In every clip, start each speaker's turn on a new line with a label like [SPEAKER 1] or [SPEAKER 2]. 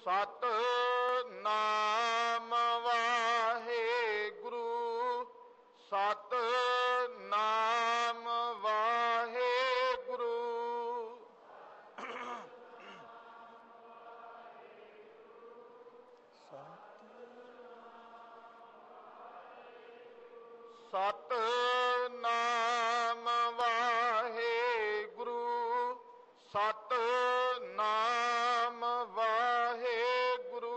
[SPEAKER 1] ਸਤਿਨਾਮ ਵਾਹਿਗੁਰੂ ਸਤਿਨਾਮ ਵਾਹਿਗੁਰੂ। ਸਤਿਨਾਮ ਵਾਹਿਗੁਰੂ ਸਤਿਨਾਮ ਵਾਹਿਗੁਰੂ।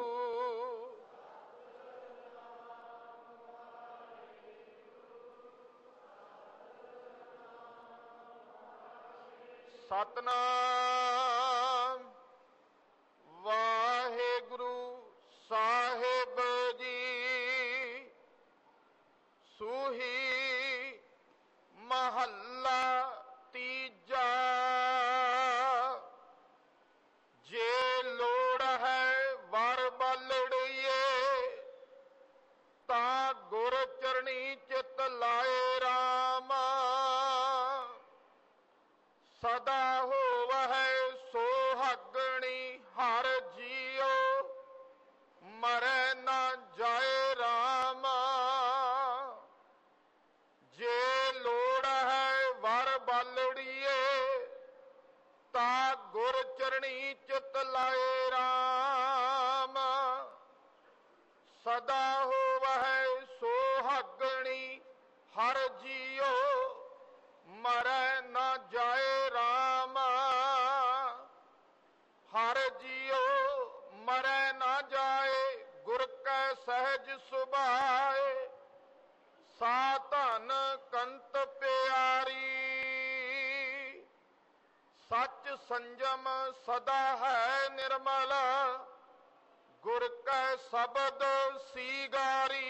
[SPEAKER 1] ਸਤਿਨਾਮ ਵਾਹਿਗੁਰੂ ਸਾਹਿਬ ਜੀ। ਸੂਹੀ ਮਹੱਲਾ ਤੀਜਾ। ਜੇ ਲੋੜ ਹੈ ਵਰ ਬਲੜੀਏ ਤਾਂ ਗੁਰ ਚਰਣੀ ਚਿਤ ਲਾਏ ਰਾਮ। ਸਦਾ ਹੋਵਹਿ ਸੁਹਾਗਣੀ ਹਰ ਜੀਉ ਮਰੈ ਨਾ ਜਾਏ ਰਾਮ। ਜੇ ਲੋੜ ਹੈ ਵਰ ਬਾਲੜੀਏ ਤਾਂ ਗੁਰ ਚਰਣੀ ਚਿਤ ਲਾਏ ਰਾਮ। ਸਦਾ ਹੋਵਹਿ ਸੁਹਾਗਣੀ ਹਰ ਜੀਉ ਮਰੈ ਨਾ ਜਾਏ ਰਾਮ। ਹਰ ਜੀਉ ਮਰੈ ਨਾ ਜਾਏ ਗੁਰ ਕੈ ਸਹਿਜ ਸੁਭਾਏ। ਸਾ ਧਨ ਕੰਤ ਪਿਆਰੀ ਸੱਚ ਸੰਜਮ ਸਦਾ ਹੈ ਨਿਰਮਲ। ਗੁਰ ਕੈ ਸ਼ਬਦ ਸੀਗਾਰੀ।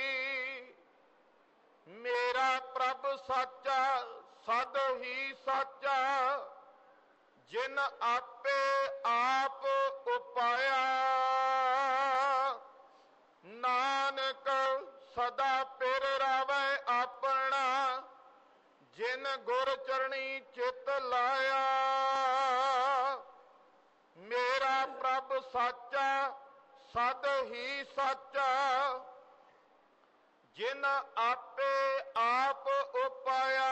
[SPEAKER 1] ਮੇਰਾ ਪ੍ਰਭ ਸਾਚਾ ਸਦ ਹੀ ਸਾਚਾ ਜਿਨ ਆਪੇ ਆਪ ਉਪਾਇਆ। ਨਾਨਕ ਸਦਾ ਪਿਰ ਰਾਵੈ ਆਪਣਾ ਜਿਨ ਗੁਰ ਚਰਣੀ ਚਿਤ ਲਾਇਆ। ਮੇਰਾ ਪ੍ਰਭ ਸਾਚਾ ਸਦ ਹੀ ਸਾਚਾ ਜਿਨ ਆਪੇ ਆਪ ਉਪਾਇਆ।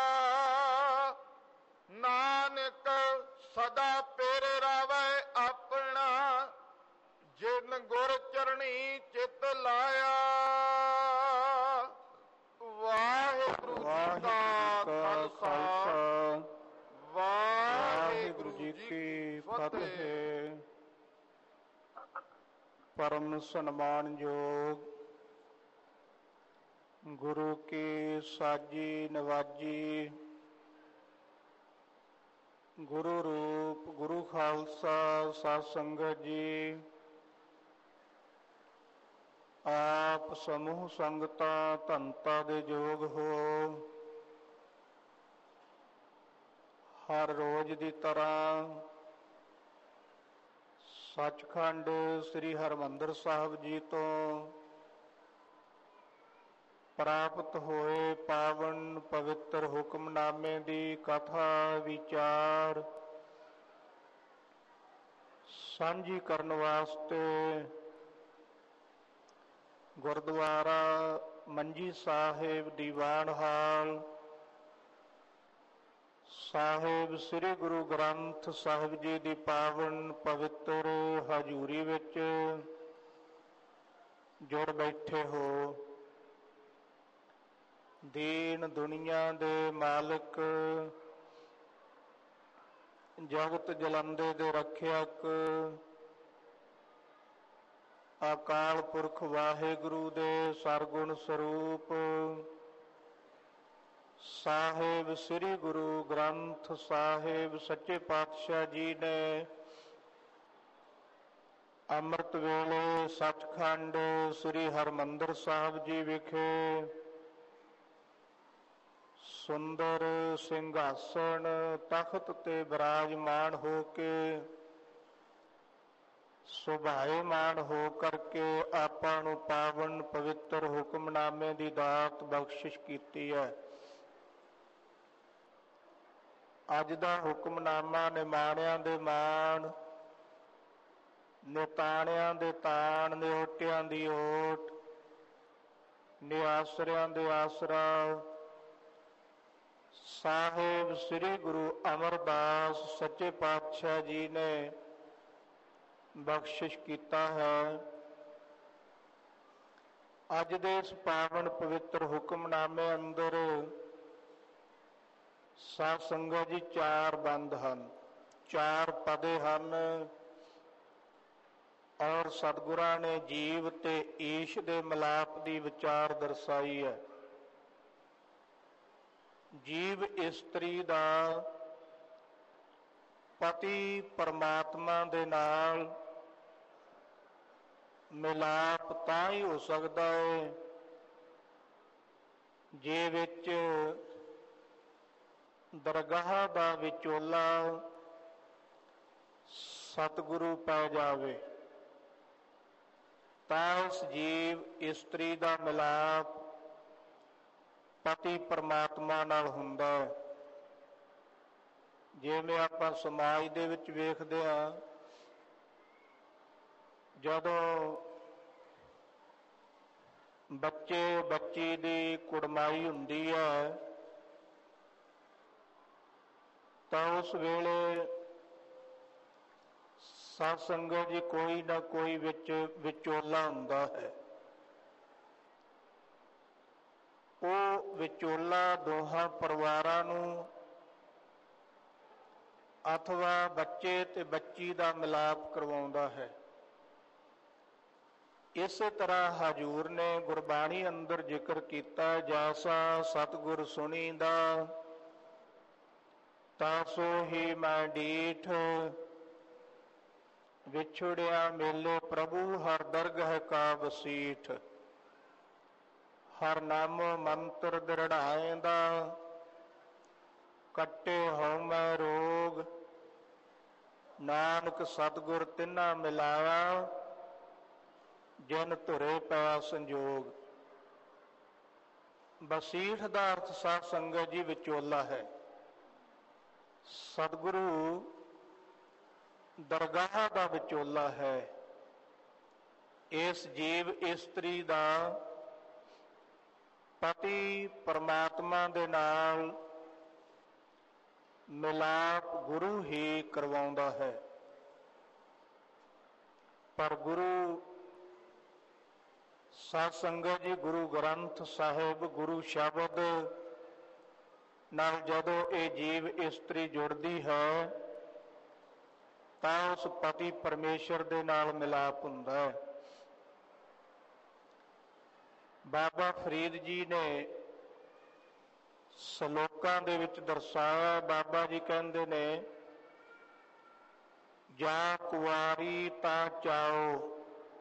[SPEAKER 1] ਨਾਨਕ ਸਦਾ ਪਿਰ ਰਾਵੈ ਆਪਣਾ ਜਿਨ ਗੁਰ ਚਰਣੀ ਚਿਤ ਲਾਇਆ। ਵਾਹਿਗੁਰੂ ਜੀ ਕਾ ਖਾਲਸਾ ਵਾਹਿਗੁਰੂ ਜੀ ਕੀ ਫਤਿਹ।
[SPEAKER 2] ਪਰਮ ਸਨਮਾਨਯੋਗ ਗੁਰੂ ਕੀ ਸਾਜੀ ਨਵਾਜੀ ਗੁਰੂ ਰੂਪ ਗੁਰੂ ਖਾਲਸਾ ਸਾਧ ਸੰਗਤ ਜੀ। ਆਪ ਸਮੂਹ ਸੰਗਤਾਂ ਧੰਤਾ ਦੇ ਯੋਗ ਹੋ। ਹਰ ਰੋਜ਼ ਦੀ ਤਰ੍ਹਾਂ ਸੱਚਖੰਡ ਸ੍ਰੀ ਹਰਿਮੰਦਰ ਸਾਹਿਬ ਜੀ ਤੋਂ ਪ੍ਰਾਪਤ ਹੋਏ ਪਾਵਨ ਪਵਿੱਤਰ ਹੁਕਮਨਾਮੇ ਦੀ ਕਥਾ ਵਿਚਾਰ ਸਾਂਝੀ ਕਰਨ ਵਾਸਤੇ ਗੁਰਦੁਆਰਾ ਮੰਜੀ ਸਾਹਿਬ ਦੀਵਾਨ ਹਾਲ ਸਾਹਿਬ ਸ੍ਰੀ ਗੁਰੂ ਗ੍ਰੰਥ ਸਾਹਿਬ ਜੀ ਦੀ ਪਾਵਨ ਪਵਿੱਤਰ ਹਜ਼ੂਰੀ ਵਿੱਚ ਜੁੜ ਬੈਠੇ ਹੋ। ਦੀਨ ਦੁਨੀਆ ਦੇ ਮਾਲਕ ਜਗਤ ਜਲੰਦੇ ਦੇ ਰੱਖਿਅਕ ਅਕਾਲ ਪੁਰਖ ਵਾਹਿਗੁਰੂ ਦੇ ਸਰਗੁਣ ਸਰੂਪ ਸਾਹਿਬ ਸ੍ਰੀ ਗੁਰੂ ਗ੍ਰੰਥ ਸਾਹਿਬ ਸੱਚੇ ਪਾਤਸ਼ਾਹ ਜੀ ਨੇ ਅੰਮ੍ਰਿਤ ਵੇਲੇ ਸੱਚਖੰਡ ਸ੍ਰੀ ਹਰਿਮੰਦਰ ਸਾਹਿਬ ਜੀ ਵਿਖੇ ਸੁੰਦਰ ਸਿੰਘਾਸਣ ਤਖਤ ਤੇ ਬਿਰਾਜਮਾਨ ਹੋ ਕੇ ਸੁਭਾਏਮਾਨ ਹੋ ਕਰਕੇ ਆਪਾਂ ਨੂੰ ਪਾਵਨ ਪਵਿੱਤਰ ਹੁਕਮਨਾਮੇ ਦੀ ਦਾਤ ਬਖਸ਼ਿਸ਼ ਕੀਤੀ ਹੈ। ਅੱਜ ਦਾ ਹੁਕਮਨਾਮਾ ਨਿਮਾਣਿਆਂ ਦੇ ਮਾਣ ਨਿਤਾਣਿਆਂ ਦੇ ਤਾਣ, ਨਿਓਟਿਆਂ ਦੀ ਓਟ, ਨਿਆਸਰਿਆਂ ਦੇ ਆਸਰਾ। ਸਾਹਿਬ ਸ੍ਰੀ ਗੁਰੂ ਅਮਰਦਾਸ ਸੱਚੇ ਪਾਤਸ਼ਾਹ ਜੀ ਨੇ ਬਖਸ਼ਿਸ਼ ਕੀਤਾ ਹੈ। ਅੱਜ ਦੇ ਇਸ ਪਾਵਨ ਪਵਿੱਤਰ ਹੁਕਮਨਾਮੇ ਅੰਦਰ ਸਾਧ ਸੰਗਤ ਜੀ 4 ਬੰਦ ਹਨ, 4 ਪਦੇ ਹਨ ਔਰ ਸਤਿਗੁਰਾਂ ਨੇ ਜੀਵ ਤੇ ਈਸ਼ ਦੇ ਮਿਲਾਪ ਦੀ ਵਿਚਾਰ ਦਰਸਾਈ ਹੈ। ਜੀਵ ਇਸਤਰੀ ਦਾ ਪਤੀ ਪਰਮਾਤਮਾ ਦੇ ਨਾਲ ਮਿਲਾਪ ਤਾਂ ਹੀ ਹੋ ਸਕਦਾ ਹੈ ਜੇ ਵਿੱਚ ਦਰਗਾਹ ਦਾ ਵਿਚੋਲਾ ਸਤਿਗੁਰੂ ਪੈ ਜਾਵੇ, ਤਾਂ ਉਸ ਜੀਵ ਇਸਤਰੀ ਦਾ ਮਿਲਾਪ ਪਤੀ ਪਰਮਾਤਮਾ ਨਾਲ ਹੁੰਦਾ ਹੈ। ਜਿਵੇਂ ਆਪਾਂ ਸਮਾਜ ਦੇ ਵਿੱਚ ਵੇਖਦੇ ਹਾਂ, ਜਦੋਂ ਬੱਚੇ ਬੱਚੀ ਦੀ ਕੁੜਮਾਈ ਹੁੰਦੀ ਹੈ ਤਾਂ ਉਸ ਵੇਲੇ ਸਾਧ ਸੰਗਤ ਜੀ ਕੋਈ ਨਾ ਕੋਈ ਵਿੱਚ ਵਿਚੋਲਾ ਹੁੰਦਾ ਹੈ। ਉਹ ਵਿਚੋਲਾ ਦੋਹਾਂ ਪਰਿਵਾਰਾਂ ਨੂੰ ਅਥਵਾ ਬੱਚੇ ਤੇ ਬੱਚੀ ਦਾ ਮਿਲਾਪ ਕਰਵਾਉਂਦਾ ਹੈ। ਇਸੇ ਤਰ੍ਹਾਂ ਹਜ਼ੂਰ ਨੇ ਗੁਰਬਾਣੀ ਅੰਦਰ ਜ਼ਿਕਰ ਕੀਤਾ, ਜੈਸਾ ਸਤਿਗੁਰ ਸੁਣੀਂਦਾ ਤਾਂ ਸੋ ਹੀ ਮੈਂ ਡੀਠ, ਵਿਛੜਿਆ ਮੇਲੇ ਪ੍ਰਭੂ ਹਰ ਦਰਗਹ ਕਾ ਵਸੀਠ। ਹਰ ਨਾਮ ਮੰਤਰ ਦ੍ਰਿੜਾਏਂਦਾ, ਕੱਟੇ ਹਉਮੈ ਰੋਗ। ਨਾਨਕ ਸਤਿਗੁਰ ਤਿੰਨਾ ਮਿਲਾਇਆ, ਜਿਨ ਧੁਰੇ ਪਿਆ ਸੰਜੋਗ। ਵਸੀਠ ਦਾ ਅਰਥ ਸਾਧ ਸੰਗਤ ਜੀ ਵਿਚੋਲਾ ਹੈ। ਸਤਿਗੁਰੂ ਦਰਗਾਹ ਦਾ ਵਿਚੋਲਾ ਹੈ। ਇਸ ਜੀਵ ਇਸਤਰੀ ਦਾ ਪਤੀ ਪਰਮਾਤਮਾ ਦੇ ਨਾਲ ਮਿਲਾਪ ਗੁਰੂ ਹੀ ਕਰਵਾਉਂਦਾ ਹੈ। ਪਰ ਗੁਰੂ ਸਾਧ ਸੰਗਤ ਜੀ ਗੁਰੂ ਗ੍ਰੰਥ ਸਾਹਿਬ, ਗੁਰੂ ਸ਼ਬਦ ਨਾਲ ਜਦੋਂ ਇਹ ਜੀਵ ਇਸਤਰੀ ਜੁੜਦੀ ਹੈ ਤਾਂ ਉਸ ਪਤੀ ਪਰਮੇਸ਼ਰ ਦੇ ਨਾਲ ਮਿਲਾਪ ਹੁੰਦਾ ਹੈ। ਬਾਬਾ ਫਰੀਦ ਜੀ ਨੇ ਸਲੋਕਾਂ ਦੇ ਵਿੱਚ ਦਰਸਾਇਆ। ਬਾਬਾ ਜੀ ਕਹਿੰਦੇ ਨੇ, ਜਾਂ ਕੁਆਰੀ ਤਾਂ ਚਾਓ।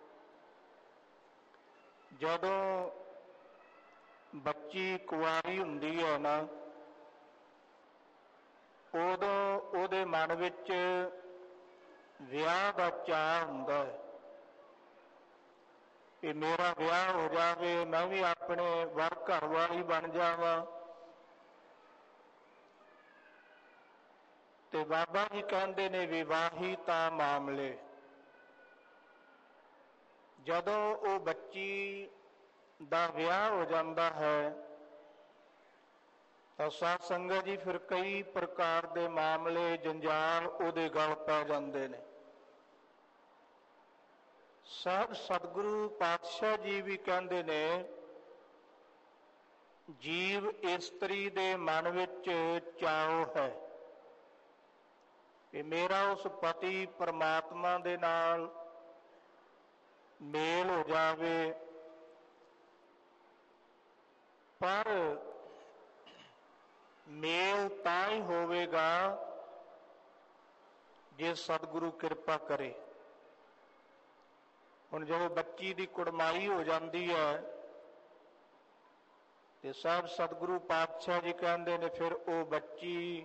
[SPEAKER 2] ਜਦੋਂ ਬੱਚੀ ਕੁਆਰੀ ਹੁੰਦੀ ਹੈ ਨਾ, ਉਦੋਂ ਉਹਦੇ ਮਨ ਵਿੱਚ ਵਿਆਹ ਦਾ ਚਾਅ ਹੁੰਦਾ ਹੈ ਕਿ ਮੇਰਾ ਵਿਆਹ ਹੋ ਜਾਵੇ, ਮੈਂ ਵੀ ਆਪਣੇ ਵਰ ਘਰ ਵਾਲੀ ਬਣ ਜਾਵਾਂ। ਤੇ ਬਾਬਾ ਜੀ ਕਹਿੰਦੇ ਨੇ, ਵਿਵਾਹਿਤਾ ਮਾਮਲੇ। ਜਦੋਂ ਉਹ ਬੱਚੀ ਦਾ ਵਿਆਹ ਹੋ ਜਾਂਦਾ ਹੈ ਤਾਂ ਸਾਧ ਸੰਗਤ ਜੀ ਫਿਰ ਕਈ ਪ੍ਰਕਾਰ ਦੇ ਮਾਮਲੇ, ਜੰਜਾਲ ਉਹਦੇ ਗਲ ਪੈ ਜਾਂਦੇ ਨੇ। ਸਾਹਿਬ ਸਤਿਗੁਰੂ ਪਾਤਸ਼ਾਹ ਜੀ ਵੀ ਕਹਿੰਦੇ ਨੇ, ਜੀਵ ਇਸਤਰੀ ਦੇ ਮਨ ਵਿੱਚ ਚਾਅ ਹੈ ਕਿ ਮੇਰਾ ਉਸ ਪਤੀ ਪਰਮਾਤਮਾ ਦੇ ਨਾਲ ਮੇਲ ਹੋ ਜਾਵੇ, ਪਰ ਮੇਲ ਤਾਂ ਹੀ ਹੋਵੇਗਾ ਜੇ ਸਤਿਗੁਰੂ ਕਿਰਪਾ ਕਰੇ। ਹੁਣ ਜਦੋਂ ਬੱਚੀ ਦੀ ਕੁੜਮਾਈ ਹੋ ਜਾਂਦੀ ਹੈ ਤੇ ਸਾਹਿਬ ਸਤਿਗੁਰੂ ਪਾਤਸ਼ਾਹ ਜੀ ਕਹਿੰਦੇ ਨੇ, ਫਿਰ ਉਹ ਬੱਚੀ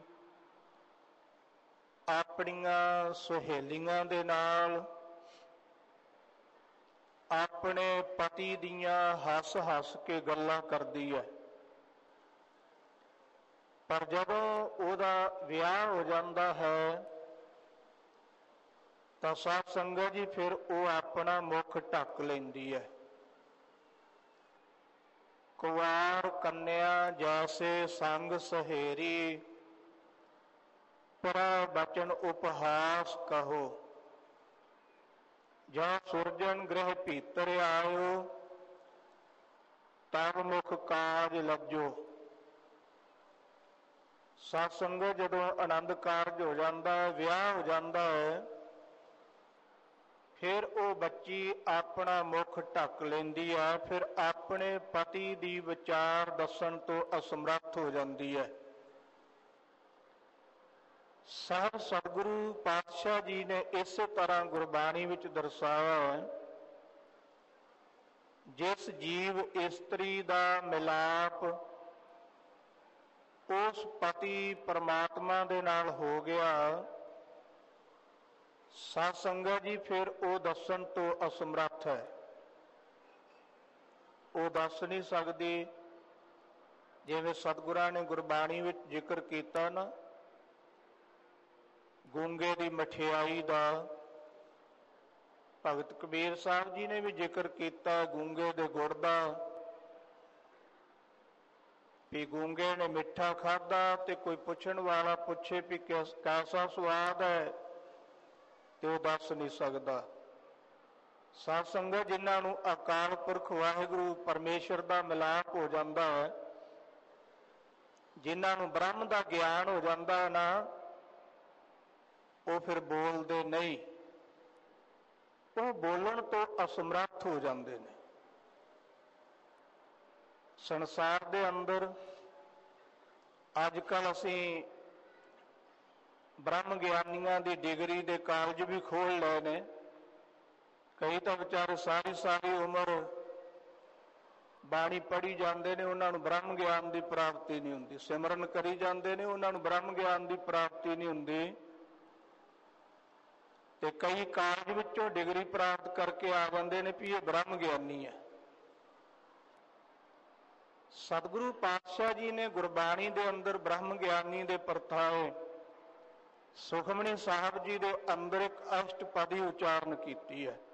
[SPEAKER 2] ਆਪਣੀਆਂ ਸਹੇਲੀਆਂ ਦੇ ਨਾਲ ਆਪਣੇ ਪਤੀ ਦੀਆਂ ਹੱਸ-ਹੱਸ ਕੇ ਗੱਲਾਂ ਕਰਦੀ ਹੈ। ਪਰ ਜਦੋਂ ਉਹਦਾ ਵਿਆਹ ਹੋ ਜਾਂਦਾ ਹੈ ਤਾਂ ਸਾਧ ਸੰਗਤ ਜੀ ਫਿਰ ਉਹ ਆਪਣਾ ਮੁਖ ਢੱਕ ਲੈਂਦੀ ਹੈ। ਕੁਵਾਰ ਕੰਨਿਆ ਜੈਸੇ ਸੰਗ ਸਹੇਰੀ, ਪਰਾ ਬਚਨ ਉਪਹਾਸ ਕਹੋ। ਜਾਂ ਸੁਰਜਨ ਗ੍ਰਹਿ ਭੀਤਰ ਆਇਓ, ਤਬ ਮੁਖ ਕਾਜ ਲੱਜੋ। ਸਾਧ ਸੰਗਤ ਜਦੋਂ ਆਨੰਦ ਕਾਰਜ ਹੋ ਜਾਂਦਾ ਹੈ, ਵਿਆਹ ਹੋ ਜਾਂਦਾ ਹੈ, ਫਿਰ ਉਹ ਬੱਚੀ ਆਪਣਾ ਮੁਖ ਢੱਕ ਲੈਂਦੀ ਹੈ, ਫਿਰ ਆਪਣੇ ਪਤੀ ਦੀ ਵਿਚਾਰ ਦੱਸਣ ਤੋਂ ਅਸਮਰੱਥ ਹੋ ਜਾਂਦੀ ਹੈ। ਸਾਹਿਬ ਸਤਿਗੁਰੂ ਪਾਤਸ਼ਾਹ ਜੀ ਨੇ ਇਸੇ ਤਰ੍ਹਾਂ ਗੁਰਬਾਣੀ ਵਿੱਚ ਦਰਸਾਇਆ ਹੈ, ਜਿਸ ਜੀਵ ਇਸਤਰੀ ਦਾ ਮਿਲਾਪ ਉਸ ਪਤੀ ਪਰਮਾਤਮਾ ਦੇ ਨਾਲ ਹੋ ਗਿਆ, ਸਾਧ ਸੰਗਤ ਜੀ ਫਿਰ ਉਹ ਦੱਸਣ ਤੋਂ ਅਸਮਰੱਥ ਹੈ। ਉਹ ਦੱਸ ਨਹੀਂ ਸਕਦੀ। ਜਿਵੇਂ ਸਤਿਗੁਰਾਂ ਨੇ ਗੁਰਬਾਣੀ ਵਿੱਚ ਜ਼ਿਕਰ ਕੀਤਾ ਨਾ, ਗੂੰਗੇ ਦੀ ਮਠਿਆਈ ਦਾ, ਭਗਤ ਕਬੀਰ ਸਾਹਿਬ ਜੀ ਨੇ ਵੀ ਜ਼ਿਕਰ ਕੀਤਾ ਗੂੰਗੇ ਦੇ ਗੁੜ ਦਾ, ਵੀ ਗੂੰਗੇ ਨੇ ਮਿੱਠਾ ਖਾਧਾ ਤੇ ਕੋਈ ਪੁੱਛਣ ਵਾਲਾ ਪੁੱਛੇ ਵੀ ਕੈਸਾ ਸਵਾਦ ਹੈ, ਤੇ ਉਹ ਦੱਸ ਨਹੀਂ ਸਕਦਾ। ਸਾਧ ਸੰਗਤ ਜਿਨ੍ਹਾਂ ਨੂੰ ਅਕਾਲ ਪੁਰਖ ਵਾਹਿਗੁਰੂ ਪਰਮੇਸ਼ਰ ਦਾ ਮਿਲਾਪ ਹੋ ਜਾਂਦਾ ਹੈ, ਜਿਨ੍ਹਾਂ ਨੂੰ ਬ੍ਰਹਮ ਦਾ ਗਿਆਨ ਹੋ ਜਾਂਦਾ ਹੈ ਨਾ, ਉਹ ਫਿਰ ਬੋਲਦੇ ਨਹੀਂ, ਉਹ ਬੋਲਣ ਤੋਂ ਅਸਮਰੱਥ ਹੋ ਜਾਂਦੇ ਨੇ। ਸੰਸਾਰ ਦੇ ਅੰਦਰ ਅੱਜ ਕੱਲ੍ਹ ਅਸੀਂ ਬ੍ਰਹਮ ਗਿਆਨੀਆਂ ਦੀ ਡਿਗਰੀ ਦੇ ਕਾਲਜ ਵੀ ਖੋਲ੍ਹ ਲਏ ਨੇ। ਕਈ ਤਾਂ ਵਿਚਾਰੇ ਸਾਰੀ ਸਾਰੀ ਉਮਰ ਬਾਣੀ ਪੜ੍ਹੀ ਜਾਂਦੇ ਨੇ, ਉਹਨਾਂ ਨੂੰ ਬ੍ਰਹਮ ਗਿਆਨ ਦੀ ਪ੍ਰਾਪਤੀ ਨਹੀਂ ਹੁੰਦੀ। ਸਿਮਰਨ ਕਰੀ ਜਾਂਦੇ ਨੇ, ਉਹਨਾਂ ਨੂੰ ਬ੍ਰਹਮ ਗਿਆਨ ਦੀ ਪ੍ਰਾਪਤੀ ਨਹੀਂ ਹੁੰਦੀ। ਤੇ ਕਈ ਕਾਲਜ ਵਿੱਚੋਂ ਡਿਗਰੀ ਪ੍ਰਾਪਤ ਕਰਕੇ ਆ ਜਾਂਦੇ ਨੇ ਵੀ ਇਹ ਬ੍ਰਹਮ ਗਿਆਨੀ ਹੈ। ਸਤਿਗੁਰੂ ਪਾਤਸ਼ਾਹ ਜੀ ਨੇ ਗੁਰਬਾਣੀ ਦੇ ਅੰਦਰ ਬ੍ਰਹਮ ਗਿਆਨੀ ਦੇ ਪ੍ਰਥਾਏ ਸੁਖਮਨੀ ਸਾਹਿਬ ਜੀ ਦੇ ਅੰਦਰ ਇੱਕ ਅਸ਼ਟਪਦੀ ਉਚਾਰਨ ਕੀਤੀ ਹੈ।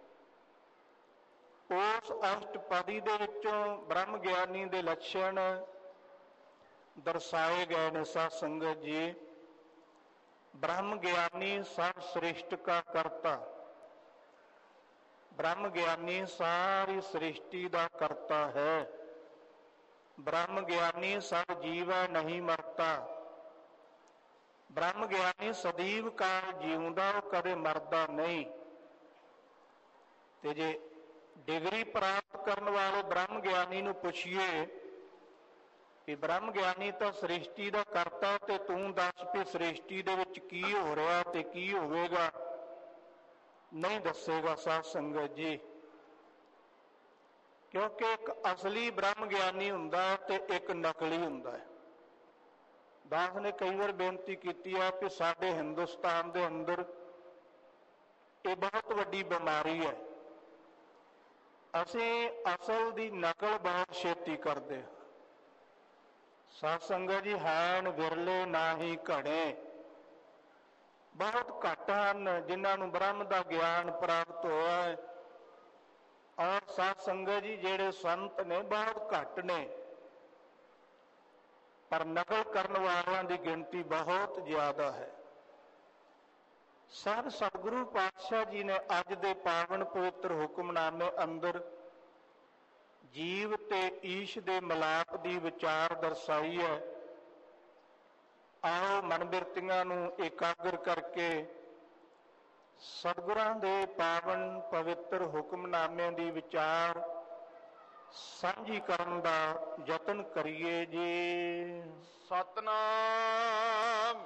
[SPEAKER 2] ਉਸ ਅਸ਼ਟਪਦੀ ਦੇ ਵਿੱਚੋਂ ਬ੍ਰਹਮ ਗਿਆਨੀ ਦੇ ਲੱਛਣ ਦਰਸਾਏ ਗਏ ਨੇ। ਸਾਧ ਸੰਗਤ ਜੀ, ब्रह्म ज्ञानी सब सृष्टि का करता, ब्रह्म ज्ञानी सारी सृष्टि का करता है। ब्रह्म ज्ञानी सब जीव नहीं मरता, ब्रह्म ज्ञानी सदैव काल जीवदा, कदे मरदा नहीं। ते जे डिग्री प्राप्त करने वाले ब्रह्म ज्ञानी नूं पुछिए कि ब्रह्म ज्ञानी तो सृष्टि का करता, ते तू दस भी सृष्टि दे विच की हो रहा ते की होवेगा, नहीं दसेगा। साध संगत जी, क्योंकि एक असली ब्रह्म ज्ञानी हुंदा ते एक नकली हुंदा है। दास ने कई बार बेनती की है कि साडे हिंदुस्तान दे अंदर ये बहुत वड्डी बीमारी है, असीं असल दी नकल बहुत छेती करदे। साध संगत जी, हैन विरले ना ही घड़े, बहुत घट हैं जिन्होंने ब्रह्म का ज्ञान प्राप्त होया है। और साध संगत जी जेड़े संत ने बहुत घट ने, पर नकल करने वालों की गिनती बहुत ज्यादा है। साध सतगुरु पातशाह जी ने अज दे पावन पवित्र हुक्मनामे अंदर जीव ते ईश दे मिलाप दी विचार दर्शाई है। आओ मन बिरतियां नूं एकाग्र करके सतगुरां दे पावन पवित्र हुक्मनामे दी विचार सांझी करन दा यतन करिए जी।
[SPEAKER 1] सतनाम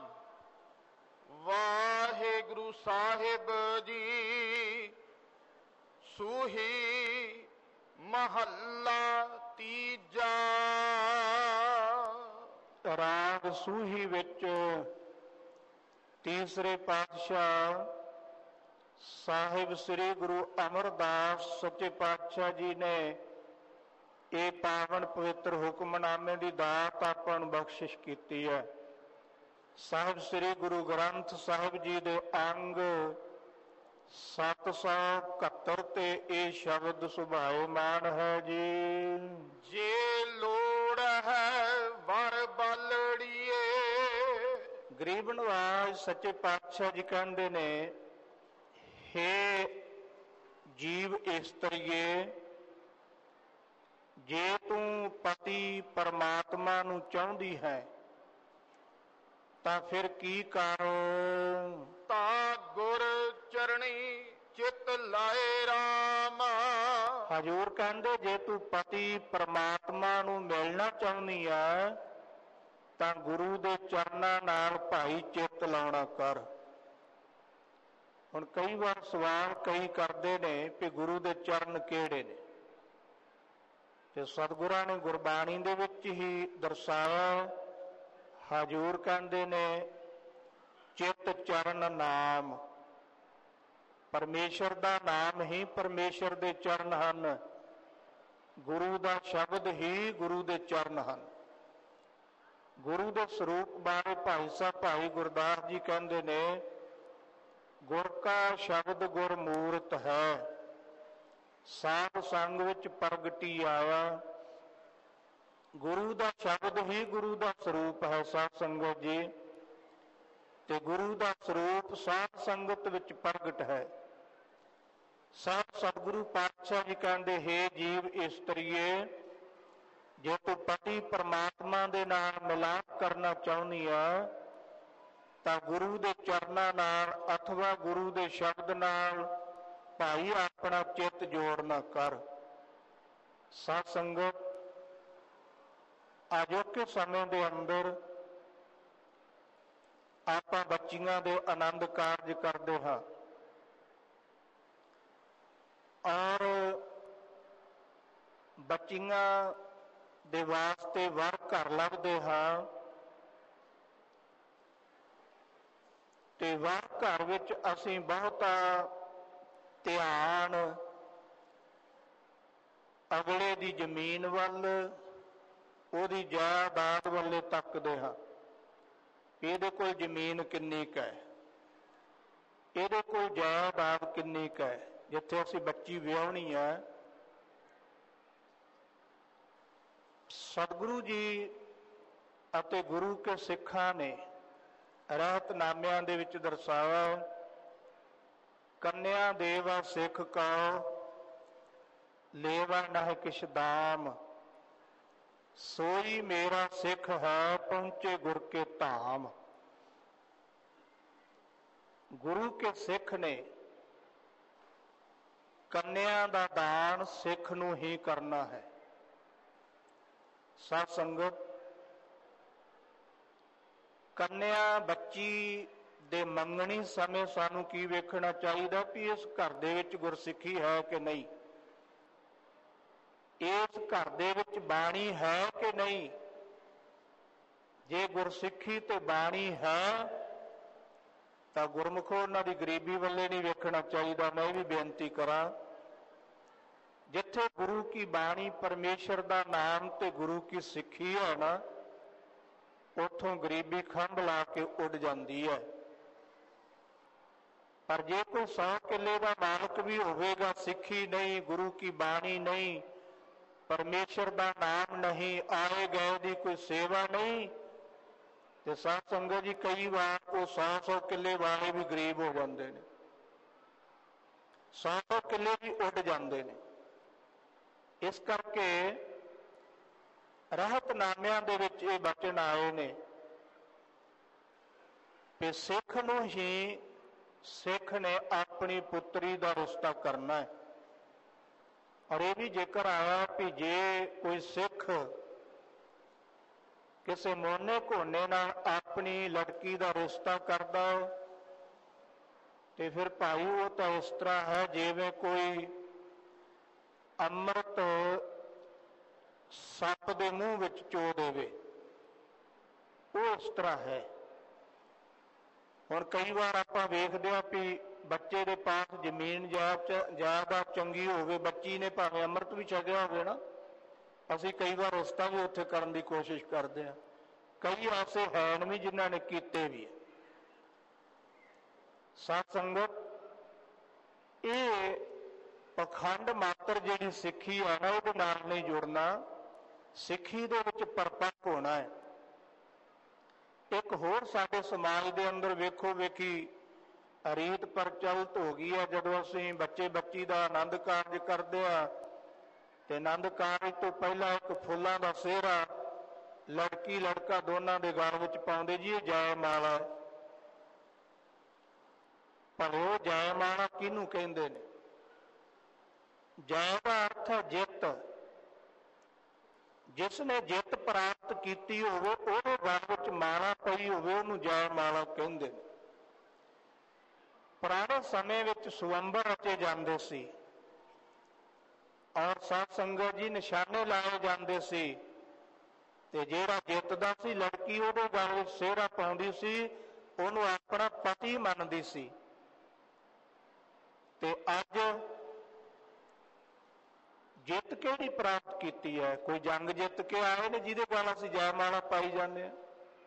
[SPEAKER 1] वाहिगुरु साहिब जी। सूही महला तीजा।
[SPEAKER 2] राग सूही विच तीसरे पातशाह साहिब श्री गुरु अमरदास सच्चे पातशाह जी ने ये पावन पवित्र हुक्मनामे की दात आपां नूं बख्शिश की है। साहिब श्री गुरु ग्रंथ साहिब जी दे अंग 771 ਤੇ ਇਹ ਸ਼ਬਦ ਸੁਭਾਇਮਾਨ ਹੈ ਜੀ।
[SPEAKER 1] ਜੇ ਲੋੜ ਹੈ ਵਰ ਬਾਲੜੀਏ।
[SPEAKER 2] ਗਰੀਬ ਨਵਾਜ ਸੱਚੇ ਪਾਤਸ਼ਾਹ ਜੀ ਕਹਿੰਦੇ ਨੇ, ਹੇ ਜੀਵ ਇਸਤਰੀਏ, ਜੇ ਤੂੰ ਪਤੀ ਪਰਮਾਤਮਾ ਨੂੰ ਚਾਹੁੰਦੀ ਹੈ ਤਾਂ ਫਿਰ ਕੀ ਕਰ?
[SPEAKER 1] ਤਾਂ ਗੁਰ ਚਰਣੀ ਚਿਤ ਲਾਏ ਰਾਮ।
[SPEAKER 2] ਹਜ਼ੂਰ ਕਹਿੰਦੇ, ਜੇ ਤੂੰ ਪਤੀ ਪਰਮਾਤਮਾ ਨੂੰ ਮਿਲਣਾ ਚਾਹੁੰਦੀ ਆ ਤਾਂ ਗੁਰੂ ਦੇ ਚਰਨਾਂ ਨਾਲ ਭਾਈ ਚਿੱਤ ਲਾਉਣਾ ਕਰ। ਹੁਣ ਕਈ ਵਾਰ ਸਵਾਲ ਕਈ ਕਰਦੇ ਨੇ ਕਿ ਗੁਰੂ ਦੇ ਚਰਨ ਕਿਹੜੇ ਨੇ, ਤੇ ਸਤਿਗੁਰਾਂ ਨੇ ਗੁਰਬਾਣੀ ਦੇ ਵਿੱਚ ਹੀ ਦਰਸਾਇਆ। ਹਜ਼ੂਰ ਕਹਿੰਦੇ ਨੇ, ਚਿੱਤ ਚਰਨ ਨਾਮ। ਪਰਮੇਸ਼ਰ ਦਾ ਨਾਮ ਹੀ ਪਰਮੇਸ਼ਰ ਦੇ ਚਰਨ ਹਨ, ਗੁਰੂ ਦਾ ਸ਼ਬਦ ਹੀ ਗੁਰੂ ਦੇ ਚਰਨ ਹਨ। ਗੁਰੂ ਦੇ ਸਰੂਪ ਬਾਰੇ ਭਾਈ ਸਾਹਿਬ ਭਾਈ ਗੁਰਦਾਸ ਜੀ ਕਹਿੰਦੇ ਨੇ, ਗੁਰ ਕਾ ਸ਼ਬਦ ਗੁਰਮੂਰਤ ਹੈ, ਸਾਧ ਸੰਗ ਵਿੱਚ ਪ੍ਰਗਟੀ ਆਇਆ। ਗੁਰੂ ਦਾ ਸ਼ਬਦ ਹੀ ਗੁਰੂ ਦਾ ਸਰੂਪ ਹੈ ਸਾਧ ਸੰਗਤ ਜੀ, ਤੇ ਗੁਰੂ ਦਾ ਸਰੂਪ ਸਾਧ ਸੰਗਤ ਵਿੱਚ ਪ੍ਰਗਟ ਹੈ। ਸਾਧ ਸਤਿਗੁਰੂ ਪਾਤਸ਼ਾਹ ਜੀ ਕਹਿੰਦੇ, ਹੇ ਜੀਵ ਇਸਤਰੀਏ, ਜੇ ਤੂੰ ਪਤੀ ਪਰਮਾਤਮਾ ਦੇ ਨਾਲ ਮਿਲਾਪ ਕਰਨਾ ਚਾਹੁੰਦੀ ਆ ਤਾਂ ਗੁਰੂ ਦੇ ਚਰਨਾਂ ਨਾਲ ਅਥਵਾ ਗੁਰੂ ਦੇ ਸ਼ਬਦ ਨਾਲ ਭਾਈ ਆਪਣਾ ਚਿੱਤ ਜੋੜਨਾ ਕਰ। ਸਾਧ ਸੰਗਤ, ਅਜੋਕੇ ਸਮੇਂ ਦੇ ਅੰਦਰ ਆਪਾਂ ਬੱਚੀਆਂ ਦੇ ਆਨੰਦ ਕਾਰਜ ਕਰਦੇ ਹਾਂ ਔਰ ਬੱਚੀਆਂ ਦੇ ਵਾਸਤੇ ਵਰ ਘਰ ਲੱਭਦੇ ਹਾਂ, ਤੇ ਵਰ ਘਰ ਵਿੱਚ ਅਸੀਂ ਬਹੁਤਾ ਧਿਆਨ ਅਗਲੇ ਦੀ ਜ਼ਮੀਨ ਵੱਲ, ਉਹਦੀ ਜਾਇਦਾਦ ਵੱਲੇ ਤੱਕਦੇ ਹਾਂ। ਇਹਦੇ ਕੋਲ ਜ਼ਮੀਨ ਕਿੰਨੀ ਕੁ ਹੈ, ਇਹਦੇ ਕੋਲ ਜਾਇਦਾਦ ਕਿੰਨੀ ਕੁ ਹੈ। ਜਿੱਥੇ ਅਸੀਂ ਬੱਚੀ ਵਿਆਹਣੀ ਹੈ, ਸਤਿਗੁਰੂ ਜੀ ਅਤੇ ਗੁਰੂ ਕੇ ਸਿੱਖਾਂ ਨੇ ਰਹਿਤਨਾਮਿਆਂ ਦੇ ਵਿੱਚ ਦਰਸਾਇਆ, ਕੰਨਿਆ ਦੇਵਾ ਸਿੱਖ ਕਉ ਲੇਵਾ ਨਹਿ ਕਿਛ ਦਾਮ, ਸੋਈ ਮੇਰਾ ਸਿੱਖ ਹੈ ਪਹੁੰਚੇ ਗੁਰ ਕੇ ਧਾਮ। ਗੁਰੂ ਕੇ ਸਿੱਖ ਨੇ ਕੰਨਿਆ ਦਾ ਦਾਨ ਸਿੱਖ ਨੂੰ ਹੀ ਕਰਨਾ ਹੈ। ਸਾਧ ਸੰਗਤ, ਕੰਨਿਆ ਬੱਚੀ ਦੇ ਮੰਗਣੀ ਸਮੇਂ ਸਾਨੂੰ ਕੀ ਵੇਖਣਾ ਚਾਹੀਦਾ ਵੀ ਇਸ ਘਰ ਦੇ ਵਿੱਚ ਗੁਰਸਿੱਖੀ ਹੈ ਕਿ ਨਹੀਂ, ਇਸ ਘਰ ਦੇ ਵਿੱਚ ਬਾਣੀ ਹੈ ਕਿ ਨਹੀਂ। ਜੇ ਗੁਰਸਿੱਖੀ ਤੇ ਬਾਣੀ ਹੈ ਤਾਂ ਗੁਰਮੁਖੋ ਉਹਨਾਂ ਦੀ ਗਰੀਬੀ ਵੱਲੇ ਨਹੀਂ ਵੇਖਣਾ ਚਾਹੀਦਾ। ਮੈਂ ਵੀ ਬੇਨਤੀ ਕਰਾਂ, ਜਿੱਥੇ ਗੁਰੂ ਕੀ ਬਾਣੀ ਪਰਮੇਸ਼ਰ ਦਾ ਨਾਮ ਤੇ ਗੁਰੂ ਕੀ ਸਿੱਖੀ ਹੈ ਨਾ, ਉੱਥੋਂ ਗਰੀਬੀ ਖੰਭ ਲਾ ਕੇ ਉੱਡ ਜਾਂਦੀ ਹੈ। ਪਰ ਜੇ ਕੋਈ 100 ਕਿੱਲੇ ਦਾ ਮਾਲਕ ਵੀ ਹੋਵੇਗਾ, ਸਿੱਖੀ ਨਹੀਂ, ਗੁਰੂ ਕੀ ਬਾਣੀ ਨਹੀਂ, ਪਰਮੇਸ਼ਰ ਦਾ ਨਾਮ ਨਹੀਂ, ਆਏ ਗਏ ਦੀ ਕੋਈ ਸੇਵਾ ਨਹੀਂ, ਤੇ ਸਾਧ ਸੰਗਤ ਜੀ ਕਈ ਵਾਰ ਉਹ 100 ਕਿੱਲੇ ਵਾਲੇ ਵੀ ਗਰੀਬ ਹੋ ਜਾਂਦੇ ਨੇ, 100 ਕਿੱਲੇ ਵੀ ਉੱਡ ਜਾਂਦੇ ਨੇ। ਇਸ ਕਰਕੇ ਰਹਿਤਨਾਮਿਆਂ ਦੇ ਵਿੱਚ ਇਹ ਬਚਨ ਆਏ ਨੇ ਕਿ ਸਿੱਖ ਨੂੰ ਹੀ ਸਿੱਖ ਨੇ ਆਪਣੀ ਪੁੱਤਰੀ ਦਾ ਰਿਸ਼ਤਾ ਕਰਨਾ ਹੈ। ਔਰ ਇਹ ਵੀ ਜ਼ਿਕਰ ਆਇਆ ਕਿ ਜੇ ਕੋਈ ਸਿੱਖ ਕਿਸੇ ਮੋਨੇ ਘੋਨੇ ਨਾਲ ਆਪਣੀ ਲੜਕੀ ਦਾ ਰਿਸ਼ਤਾ ਕਰਦਾ ਤੇ ਫਿਰ ਭਾਈ ਉਹ ਤਾਂ ਇਸ ਤਰ੍ਹਾਂ ਹੈ ਜਿਵੇਂ ਕੋਈ ਅੰਮ੍ਰਿਤ ਸੱਪ ਦੇ ਮੂੰਹ ਵਿੱਚ ਚੋ ਦੇਵੇ, ਉਹ ਇਸ ਤਰ੍ਹਾਂ ਹੈ। ਹੁਣ ਕਈ ਵਾਰ ਆਪਾਂ ਵੇਖਦੇ ਹਾਂ ਵੀ ਬੱਚੇ ਦੇ ਪਾਸ ਜ਼ਮੀਨ ਜਾਇਦਾਦ ਚੰਗੀ ਹੋਵੇ, ਬੱਚੀ ਨੇ ਭਾਵੇਂ ਅੰਮ੍ਰਿਤ ਵੀ ਛਕਿਆ ਹੋਵੇ ਨਾ, ਅਸੀਂ ਕਈ ਵਾਰ ਰਿਸ਼ਤਾ ਵੀ ਉੱਥੇ ਕਰਨ ਦੀ ਕੋਸ਼ਿਸ਼ ਕਰਦੇ ਹਾਂ। ਕਈ ਐਸੇ ਹਨ ਵੀ ਜਿਨ੍ਹਾਂ ਨੇ ਕੀਤੇ ਵੀ। ਸਾਧ ਸੰਗਤ, ਇਹ ਪਖੰਡ ਮਾਤਰ ਜਿਹੜੀ ਸਿੱਖੀ ਆ ਨਾ ਉਹਦੇ ਨਾਲ ਨਹੀਂ ਜੁੜਨਾ, ਸਿੱਖੀ ਦੇ ਵਿੱਚ ਪਰਪੱਕ ਹੋਣਾ ਹੈ। ਇੱਕ ਹੋਰ ਸਾਡੇ ਸਮਾਜ ਦੇ ਅੰਦਰ ਵੇਖੋ ਵੇਖੀ ਰੀਤ ਪ੍ਰਚਲਿਤ ਹੋ ਗਈ ਹੈ। ਜਦੋਂ ਅਸੀਂ ਬੱਚੇ ਬੱਚੀ ਦਾ ਆਨੰਦ ਕਾਰਜ ਕਰਦੇ ਆ ਤੇ ਆਨੰਦ ਕਾਰਜ ਤੋਂ ਪਹਿਲਾਂ ਇੱਕ ਫੁੱਲਾਂ ਦਾ ਸਿਹਰਾ ਲੜਕੀ ਲੜਕਾ ਦੋਨਾਂ ਦੇ ਗਲ ਵਿੱਚ ਪਾਉਂਦੇ ਜੀ, ਇਹ ਜੈ ਮਾਲਾ। ਪਰ ਉਹ ਜੈ ਮਾਲਾ ਕਿਹਨੂੰ ਕਹਿੰਦੇ ਨੇ? ਜੈ ਦਾ ਅਰਥ ਹੈ ਜਿੱਤ। ਜਿਸ ਨੇ ਜਿੱਤ ਪ੍ਰਾਪਤ ਕੀਤੀ ਹੋਵੇ ਉਹਦੇ ਗਲ ਵਿੱਚ ਮਾਲਾ ਪਈ ਹੋਵੇ ਉਹਨੂੰ ਜੈ ਮਾਲਾ ਕਹਿੰਦੇ ਨੇ। ਪੁਰਾਣੇ ਸਮੇਂ ਵਿੱਚ ਸਵੰਬਰ ਰਚੇ ਜਾਂਦੇ ਸੀ ਔਰ ਸਾਧ ਸੰਗਤ ਜੀ ਨਿਸ਼ਾਨੇ ਲਾਏ ਜਾਂਦੇ ਸੀ ਤੇ ਜਿਹੜਾ ਜਿੱਤਦਾ ਸੀ ਲੜਕੀ ਉਹਦੇ ਗਲ ਵਿੱਚ ਸਿਹਰਾ ਪਾਉਂਦੀ ਸੀ, ਉਹਨੂੰ ਆਪਣਾ ਪਤੀ ਮੰਨਦੀ ਸੀ। ਤੇ ਅੱਜ ਜਿੱਤ ਕਿਹੜੀ ਪ੍ਰਾਪਤ ਕੀਤੀ ਹੈ? ਕੋਈ ਜੰਗ ਜਿੱਤ ਕੇ ਆਏ ਨੇ ਜਿਹਦੇ ਨਾਲ ਅਸੀਂ ਜੈਮਾਲਾ ਪਾਈ ਜਾਂਦੇ ਹਾਂ।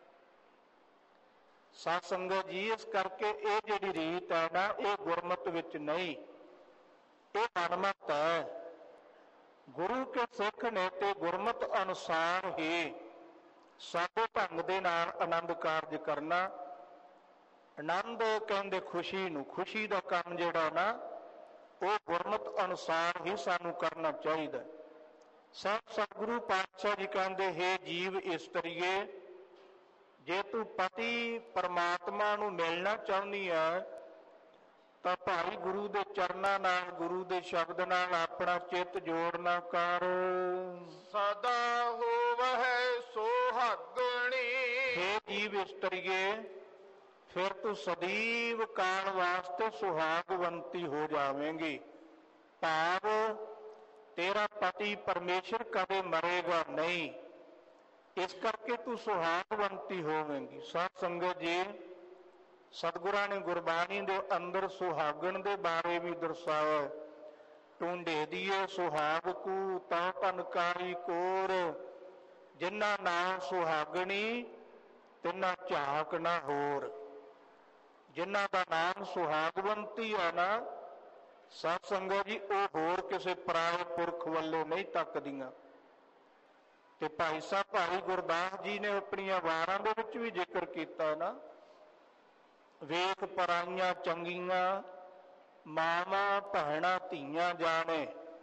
[SPEAKER 2] ਸਾਧ ਸੰਗਤ ਜੀ, ਇਸ ਕਰਕੇ ਇਹ ਜਿਹੜੀ ਰੀਤ ਹੈ ਨਾ, ਇਹ ਗੁਰਮਤਿ ਵਿੱਚ ਨਹੀਂ, ਇਹ ਮਨਮਤ ਹੈ। ਗੁਰੂ ਕੇ ਸਿੱਖ ਨੇ ਤੇ ਗੁਰਮਤਿ ਅਨੁਸਾਰ ਹੀ ਸਾਡੇ ਢੰਗ ਦੇ ਨਾਲ ਆਨੰਦ ਕਾਰਜ ਕਰਨਾ। ਆਨੰਦ ਕਹਿੰਦੇ ਖੁਸ਼ੀ ਨੂੰ, ਖੁਸ਼ੀ ਦਾ ਕੰਮ ਜਿਹੜਾ ਨਾ ਉਹ ਗੁਰਮਤਿ ਅਨੁਸਾਰ ਹੀ ਸਾਨੂੰ ਕਰਨਾ ਚਾਹੀਦਾ। ਸਤਿਗੁਰੂ ਪਾਤਸ਼ਾਹ ਜੀ ਕਹਿੰਦੇ, ਹੇ ਜੀਵ ਇਸਤਰੀਏ, ਜੇ ਤੂੰ ਪਤੀ ਪਰਮਾਤਮਾ ਨੂੰ ਮਿਲਣਾ ਚਾਹੁੰਦੀ ਹੈ ਤਾਂ ਭਾਈ ਗੁਰੂ ਦੇ ਚਰਨਾਂ ਨਾਲ, ਗੁਰੂ ਦੇ ਸ਼ਬਦ ਨਾਲ ਆਪਣਾ ਚਿੱਤ ਜੋੜਨਾ ਕਰ।
[SPEAKER 1] ਸਦਾ ਹੋਵਹਿ ਸੁਹਾਗਣੀ।
[SPEAKER 2] ਹੇ ਜੀਵ ਇਸਤਰੀਏ, ਫਿਰ ਤੂੰ ਸਦੀਵ ਕਾਲ ਵਾਸਤੇ ਸੁਹਾਗਵੰਤੀ ਹੋ ਜਾਵੇਂਗੀ। ਭਾਵ ਤੇਰਾ ਪਤੀ ਪਰਮੇਸ਼ਰ ਕਦੇ ਮਰੇਗਾ ਨਹੀਂ, ਇਸ ਕਰਕੇ ਤੂੰ ਸੁਹਾਗਵੰਤੀ ਹੋਵੇਂਗੀ। ਸਾਧ ਸੰਗਤ ਜੀ, ਸਤਿਗੁਰਾਂ ਨੇ ਗੁਰਬਾਣੀ ਦੇ ਅੰਦਰ ਸੁਹਾਗਣ ਦੇ ਬਾਰੇ ਵੀ ਦਰਸਾਇਆ। ਟੂੰਡੇ ਦੀਏ ਸੁਹਾਗ ਕੂ ਤਾਂ ਪਨਕਾਰੀ ਕੋਰ, ਜਿਨ੍ਹਾਂ ਨਾਮ ਸੁਹਾਗਣੀ ਤਿੰਨਾ ਝਾਕ ਨਾ ਹੋਰ। ਜਿਨ੍ਹਾਂ ਦਾ ਨਾਮ ਸੁਹਾਗਵੰਤੀ ਆ ਨਾ ਸਾਧ ਸੰਗਤ ਜੀ, ਉਹ ਹੋਰ ਕਿਸੇ ਪਰਾਏ ਪੁਰਖ ਵੱਲੋਂ ਨਹੀਂ ਤੱਕਦੀਆਂ। ਤੇ ਭਾਈ ਸਾਹਿਬ ਭਾਈ ਗੁਰਦਾਸ ਜੀ ਨੇ ਆਪਣੀਆਂ ਵਾਰਾਂ ਦੇ ਵਿੱਚ ਵੀ ਜ਼ਿਕਰ ਕੀਤਾ ਨਾ, ਵੇਖ ਪਰਾਈਆਂ ਚੰਗੀਆਂ ਮਾਵਾਂ ਭੈਣਾਂ ਧੀਆਂ ਜਾਣੇ।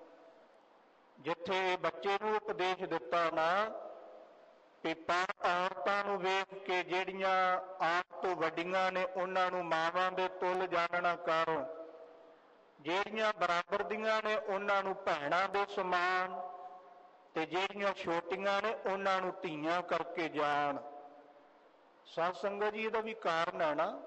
[SPEAKER 2] ਜਿੱਥੇ ਬੱਚੇ ਨੂੰ ਉਪਦੇਸ਼ ਦਿੱਤਾ ਨਾ ਕਿ ਪਰ ਔਰਤਾਂ ਨੂੰ ਵੇਖ ਕੇ ਜਿਹੜੀਆਂ ਆਪ ਤੋਂ ਵੱਡੀਆਂ ਨੇ ਉਹਨਾਂ ਨੂੰ ਮਾਵਾਂ ਦੇ ਤੁੱਲ ਜਾਣਨਾ ਕਰ, ਜਿਹੜੀਆਂ ਬਰਾਬਰ ਦੀਆਂ ਨੇ ਉਹਨਾਂ ਨੂੰ ਭੈਣਾਂ ਦੇ ਸਮਾਨ, ਤੇ ਜਿਹੜੀਆਂ ਛੋਟੀਆਂ ਨੇ ਉਹਨਾਂ ਨੂੰ ਧੀਆਂ ਕਰਕੇ ਜਾਣ। ਸਾਧ ਸੰਗਤ ਜੀ, ਇਹਦਾ ਵੀ ਕਾਰਨ ਹੈ ਨਾ,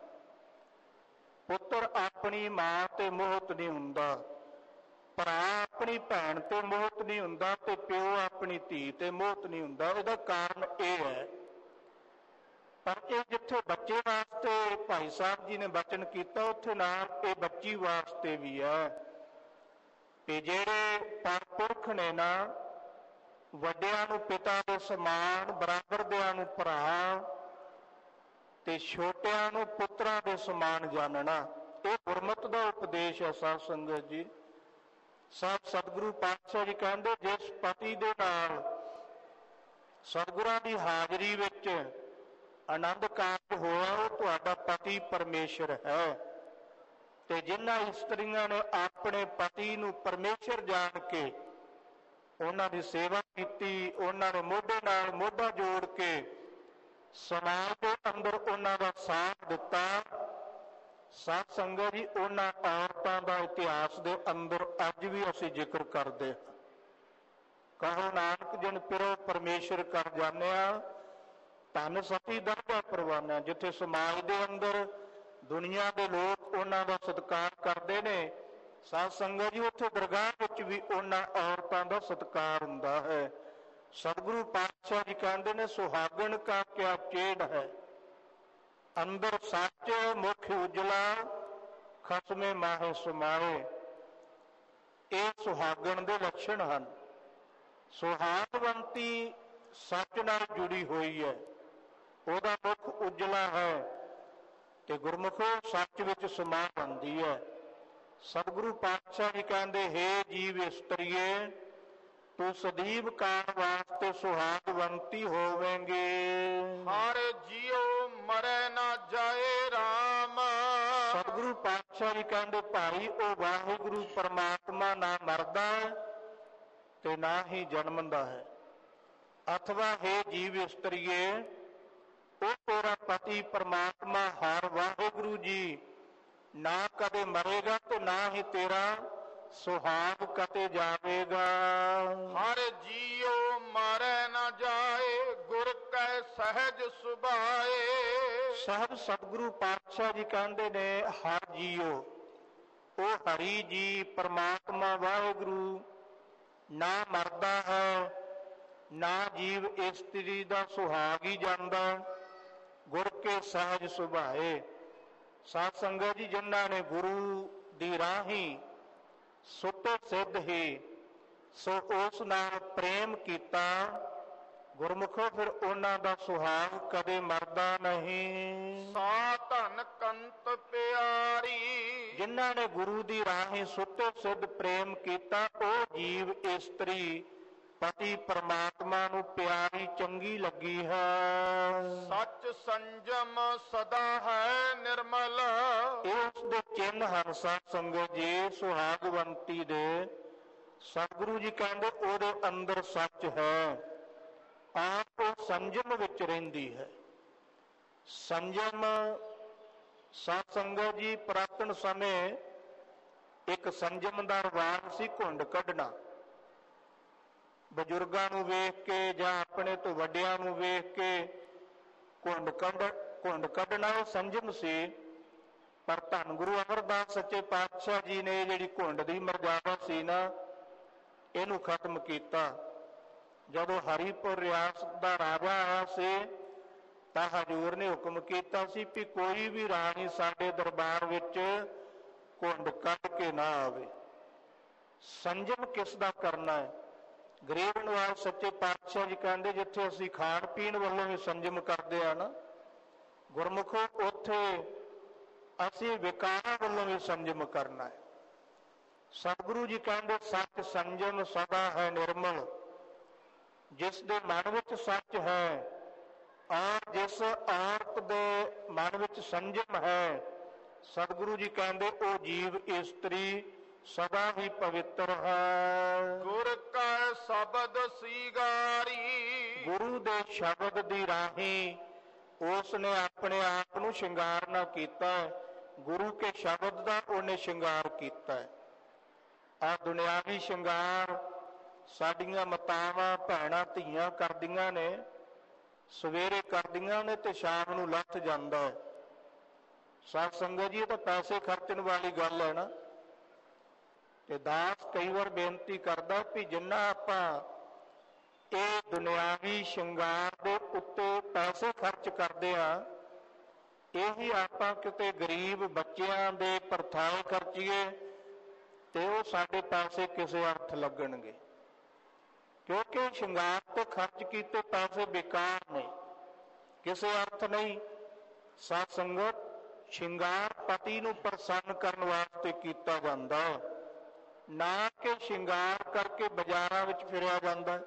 [SPEAKER 2] ਪੁੱਤਰ ਆਪਣੀ ਮਾਂ ਤੇ ਮੋਹਿਤ ਨਹੀਂ ਹੁੰਦਾ, ਭਰਾ ਆਪਣੀ ਭੈਣ ਤੇ ਮੋਹਿਤ ਨਹੀਂ ਹੁੰਦਾ, ਤੇ ਪਿਓ ਆਪਣੀ ਧੀ ਤੇ ਮੋਹਿਤ ਨਹੀਂ ਹੁੰਦਾ। ਇਹਦਾ ਕਾਰਨ ਇਹ ਹੈ। ਪਰ ਇਹ ਜਿੱਥੇ ਬੱਚੇ ਵਾਸਤੇ ਭਾਈ ਸਾਹਿਬ ਜੀ ਨੇ ਬਚਨ ਕੀਤਾ, ਉੱਥੇ ਨਾਲ ਇਹ ਬੱਚੀ ਵਾਸਤੇ ਵੀ ਹੈ ਕਿ ਜਿਹੜੇ ਪਰਪੁਰਖ ਨੇ ਨਾ, ਵੱਡਿਆਂ ਨੂੰ ਪਿਤਾ ਦੇ ਸਮਾਨ, ਬਰਾਬਰ ਦਿਆਂ ਨੂੰ ਭਰਾ ਤੇ ਛੋਟਿਆਂ ਨੂੰ ਪੁੱਤਰਾਂ ਦੇ ਸਮਾਨ ਜਾਣਨਾ, ਇਹ ਗੁਰਮਤਿ ਦਾ ਉਪਦੇਸ਼ ਹੈ। ਸਾਧ ਸੰਗਤ ਜੀ, ਸਤਿਗੁਰੂ ਪਾਤਸ਼ਾਹ ਜੀ ਕਹਿੰਦੇ, ਜਿਸ ਪਤੀ ਦੇ ਨਾਲ ਸਤਿਗੁਰਾਂ ਦੀ ਹਾਜ਼ਰੀ ਵਿੱਚ ਆਨੰਦ ਕਾਰਜ ਹੋਇਆ, ਉਹ ਤੁਹਾਡਾ ਪਤੀ ਪਰਮੇਸ਼ਰ ਹੈ। ਤੇ ਜਿਨ੍ਹਾਂ ਇਸਤਰੀਆਂ ਨੇ ਆਪਣੇ ਪਤੀ ਨੂੰ ਪਰਮੇਸ਼ਰ ਜਾਣ ਕੇ ਉਹਨਾਂ ਦੀ ਸੇਵਾ ਕੀਤੀ, ਉਹਨਾਂ ਨੇ ਮੋਢੇ ਨਾਲ ਮੋਢਾ ਜੋੜ ਕੇ ਸਮਾਜ ਦੇ ਅੰਦਰ ਉਹਨਾਂ ਦਾ ਸਾਥ ਦਿੱਤਾ। ਸਾਧ ਸੰਗਤ ਜੀ, ਉਹਨਾਂ ਔਰਤਾਂ ਦਾ ਇਤਿਹਾਸ ਦੇ ਅੰਦਰ ਅੱਜ ਵੀ ਅਸੀਂ ਜ਼ਿਕਰ ਕਰਦੇ ਹਾਂ। ਕਹੋ ਨਾਨਕ ਜਿਨ ਪਿਰੋ ਪਰਮੇਸ਼ਰ ਕਰ ਜਾਣਿਆ, ਧੰਨ ਸਤੀ ਦਰਗਾ ਪਰਵਾਨਾ। ਜਿੱਥੇ ਸਮਾਜ ਦੇ ਅੰਦਰ ਦੁਨੀਆ ਦੇ ਲੋਕ ਉਹਨਾਂ ਦਾ ਸਤਿਕਾਰ ਕਰਦੇ ਨੇ, ਸਾਧ ਸੰਗਤ ਜੀ, ਉੱਥੇ ਦਰਗਾਹ ਵਿੱਚ ਵੀ ਉਹਨਾਂ ਔਰਤਾਂ ਦਾ ਸਤਿਕਾਰ ਹੁੰਦਾ ਹੈ। ਸਤਿਗੁਰੂ ਪਾਤਸ਼ਾਹ ਜੀ ਕਹਿੰਦੇ ਨੇ, ਸੁਹਾਗਣ ਕਾ ਕਿਆ ਚੇੜ ਹੈ, ਅੰਦਰ ਸੱਚ ਮੁਖ ਉਜਲਾ, ਖਸਮੇ ਮਾਹੇ ਸਮਾਏ। ਇਹ ਸੁਹਾਗਣ ਦੇ ਲੱਛਣ ਹਨ। ਸੁਹਾਗਵੰਤੀ ਸੱਚ ਨਾਲ ਜੁੜੀ ਹੋਈ ਹੈ, ਉਹਦਾ ਮੁਖ ਉਜਲਾ ਹੈ ਤੇ ਗੁਰਮੁਖੋ ਸੱਚ ਵਿੱਚ ਸਮਾ ਬਣਦੀ ਹੈ। ਸਤਿਗੁਰੂ ਪਾਤਸ਼ਾਹ ਜੀ ਕਹਿੰਦੇ, ਹੇ ਜੀਵ ਇਸਤਰੀਏ, ਤੂੰ ਸਦੀਵ ਕਾਲ ਵਾਸਤੇ ਸੁਹਾਗਵੰਤੀ ਹੋਵੇਂਗੇ।
[SPEAKER 1] ਹਰ ਜੀਉ ਮਰੈ ਨਾ ਜਾਏ RAM।
[SPEAKER 2] ਸਤਿਗੁਰੂ ਪਾਤਸ਼ਾਹ ਜੀ ਕਹਿੰਦੇ, ਭਾਈ ਉਹ ਵਾਹਿਗੁਰੂ ਪਰਮਾਤਮਾ ਨਾ ਮਰਦਾ ਤੇ ਨਾ ਹੀ ਜਨਮਦਾ ਹੈ। ਅਥਵਾ ਹੇ ਜੀਵ ਇਸਤਰੀਏ, ਉਹ ਤੇਰਾ ਪਤੀ ਪਰਮਾਤਮਾ ਹਰ ਵਾਹਿਗੁਰੂ ਜੀ ਨਾ ਕਦੇ ਮਰੇਗਾ ਤੇ ਨਾ ਹੀ ਤੇਰਾ ਸੁਹਾਗ ਕਦੇ ਜਾਵੇਗਾ।
[SPEAKER 1] ਹਰ ਜੀਉ ਮਰੈ ਨਾ ਜਾਏ, ਗੁਰ ਕੈ ਸਹਿਜ ਸੁਭਾਏ।
[SPEAKER 2] ਸਾਹਿਬ ਸਤਿਗੁਰੂ ਪਾਤਸ਼ਾਹ ਜੀ ਕਹਿੰਦੇ ਨੇ, ਹਰ ਜੀਓ, ਉਹ ਹਰੀ ਜੀ ਪਰਮਾਤਮਾ ਵਾਹਿਗੁਰੂ ਨਾ ਮਰਦਾ ਹੈ, ਨਾ ਜੀਵ ਇਸਤਰੀ ਦਾ ਸੁਹਾਗ ਹੀ ਜਾਂਦਾ, ਗੁਰ ਕੇ ਸਹਿਜ ਸੁਭਾਏ। ਸਾਧ ਸੰਗਤ ਜੀ, ਜਿਨ੍ਹਾਂ ਨੇ ਗੁਰੂ ਦੀ ਰਾਹੀਂ ਸੁੱਤੇ ਸਿੱਧ ਹੀ ਸੋ ਉਸ ਨਾਲ ਪ੍ਰੇਮ ਕੀਤਾ, ਗੁਰਮੁਖੋ ਫਿਰ ਉਹਨਾਂ ਦਾ ਸੁਹਾਗ ਕਦੇ ਮਰਦਾ ਨਹੀਂ।
[SPEAKER 1] ਸਾ ਧਨ ਕੰਤ ਪਿਆਰੀ।
[SPEAKER 2] ਜਿਨ੍ਹਾਂ ਨੇ ਗੁਰੂ ਦੀ ਰਾਹੀਂ ਸੁੱਤੇ ਸਿੱਧ ਪ੍ਰੇਮ ਕੀਤਾ, ਉਹ ਜੀਵ ਇਸਤਰੀ ਪਤੀ ਪਰਮਾਤਮਾ ਨੂੰ ਪਿਆਰੀ ਚੰਗੀ ਲੱਗੀ ਹੈ।
[SPEAKER 1] ਸੱਚ ਸੰਜਮ ਸਦਾ ਹੈ ਨਿਰਮਲ।
[SPEAKER 2] ਇਹ ਉਸ ਦੇ ਚਿੰਨ੍ਹ ਹਨ ਸਾਧ ਸੰਗਤ ਜੀ, ਸੁਹਾਗਵੰਤੀ ਦੇ। ਸਤਿਗੁਰੂ ਜੀ ਕਹਿੰਦੇ, ਉਹਦੇ ਅੰਦਰ ਸੱਚ ਹੈ, ਆਪ ਉਹ ਸੰਜਮ ਵਿੱਚ ਰਹਿੰਦੀ ਹੈ। ਸੰਜਮ ਸਾਧ ਸੰਗਤ ਜੀ, ਪੁਰਾਤਨ ਸਮੇਂ ਇੱਕ ਸੰਜਮ ਦਾ ਰਿਵਾਜ ਸੀ, ਘੁੰਡ ਕੱਢਣਾ। ਬਜ਼ੁਰਗਾਂ ਨੂੰ ਵੇਖ ਕੇ ਜਾਂ ਆਪਣੇ ਤੋਂ ਵੱਡਿਆਂ ਨੂੰ ਵੇਖ ਕੇ ਘੁੰਡ ਕੱਢਣਾ ਉਹ ਸੰਜਮ ਸੀ। ਪਰ ਧੰਨ ਗੁਰੂ ਅਮਰਦਾਸ ਸੱਚੇ ਪਾਤਸ਼ਾਹ ਜੀ ਨੇ ਜਿਹੜੀ ਘੁੰਡ ਦੀ ਮਰਜ਼ਾਦਾ ਸੀ ਨਾ, ਇਹਨੂੰ ਖਤਮ ਕੀਤਾ। ਜਦੋਂ ਹਰੀਪੁਰ ਰਿਆਸਤ ਦਾ ਰਾਜਾ ਆਇਆ ਸੀ ਤਾਂ ਹਜ਼ੂਰ ਨੇ ਹੁਕਮ ਕੀਤਾ ਸੀ ਕਿ ਕੋਈ ਵੀ ਰਾਣੀ ਸਾਡੇ ਦਰਬਾਰ ਵਿੱਚ ਘੁੰਡ ਕੱਢ ਕੇ ਨਾ ਆਵੇ। ਸੰਜਮ ਕਿਸ ਦਾ ਕਰਨਾ ਹੈ? ਗਰੀਬ ਨਿਵਾਜ ਸੱਚੇ ਪਾਤਸ਼ਾਹ ਜੀ ਕਹਿੰਦੇ, ਜਿੱਥੇ ਅਸੀਂ ਖਾਣ ਪੀਣ ਵੱਲੋਂ ਵੀ ਸੰਜਮ ਕਰਦੇ ਆ ਨਾ ਗੁਰਮੁਖੋ, ਉੱਥੇ ਅਸੀਂ ਵਿਕਾਰਾਂ ਵੱਲੋਂ ਵੀ ਸੰਜਮ ਕਰਨਾ ਹੈ। ਸਤਿਗੁਰੂ ਜੀ ਕਹਿੰਦੇ, ਸੱਚ ਸੰਜਮ ਸਦਾ ਹੈ ਨਿਰਮਲ। ਜਿਸ ਦੇ ਮਨ ਵਿੱਚ ਸੱਚ ਹੈ ਔਰ ਜਿਸ ਔਰਤ ਦੇ ਮਨ ਵਿੱਚ ਸੰਜਮ ਹੈ, ਸਤਿਗੁਰੂ ਜੀ ਕਹਿੰਦੇ ਉਹ ਜੀਵ ਇਸਤਰੀ ਸਦਾ ਹੀ ਪਵਿੱਤਰ ਹੈ।
[SPEAKER 1] ਗੁਰ ਕਾ ਸ਼ਬਦ ਸੀਗਾਰੀ।
[SPEAKER 2] ਗੁਰੂ ਦੇ ਸ਼ਬਦ ਦੀ ਰਾਹੀਂ ਉਸ ਨੇ ਆਪਣੇ ਆਪ ਨੂੰ ਸ਼ਿੰਗਾਰ ਨਾ ਕੀਤਾ, ਗੁਰੂ ਕੇ ਸ਼ਬਦ ਦਾ ਉਹਨੇ ਸ਼ਿੰਗਾਰ ਕੀਤਾ। ਆ ਦੁਨਿਆਵੀ ਸ਼ਿੰਗਾਰ ਸਾਡੀਆਂ ਮਾਤਾਵਾਂ ਭੈਣਾਂ ਧੀਆਂ ਕਰਦੀਆਂ ਨੇ, ਸਵੇਰੇ ਕਰਦੀਆਂ ਨੇ ਤੇ ਸ਼ਾਮ ਨੂੰ ਲੱਥ ਜਾਂਦਾ ਹੈ। ਸਾਧ ਸੰਗਤ ਜੀ, ਇਹ ਤਾਂ ਪੈਸੇ ਖਰਚਣ ਵਾਲੀ ਗੱਲ ਹੈ ਨਾ। ਤੇ ਦਾਸ ਕਈ ਵਾਰ ਬੇਨਤੀ ਕਰਦਾ ਵੀ ਜਿੰਨਾ ਆਪਾਂ ਇਹ ਦੁਨਿਆਵੀ ਸ਼ਿੰਗਾਰ ਦੇ ਉੱਤੇ ਪੈਸੇ ਖਰਚ ਕਰਦੇ ਆ, ਇਹੀ ਆਪਾਂ ਕਿਤੇ ਗਰੀਬ ਬੱਚਿਆਂ ਦੇ ਪਰਥਾਏ ਖਰਚੀਏ ਤੇ ਉਹ ਸਾਡੇ ਪੈਸੇ ਕਿਸੇ ਅਰਥ ਲੱਗਣਗੇ, ਕਿਉਂਕਿ ਸ਼ਿੰਗਾਰ ਤੇ ਖਰਚ ਕੀਤੇ ਪੈਸੇ ਬੇਕਾਰ ਨੇ, ਕਿਸੇ ਅਰਥ ਨਹੀਂ। ਸਾਧ ਸੰਗਤ, ਸ਼ਿੰਗਾਰ ਪਤੀ ਨੂੰ ਪ੍ਰਸੰਨ ਕਰਨ ਵਾਸਤੇ ਕੀਤਾ ਜਾਂਦਾ, ਨਾ ਕਿ ਸ਼ਿੰਗਾਰ ਕਰਕੇ ਬਾਜ਼ਾਰਾਂ ਵਿੱਚ ਫਿਰਿਆ ਜਾਂਦਾ।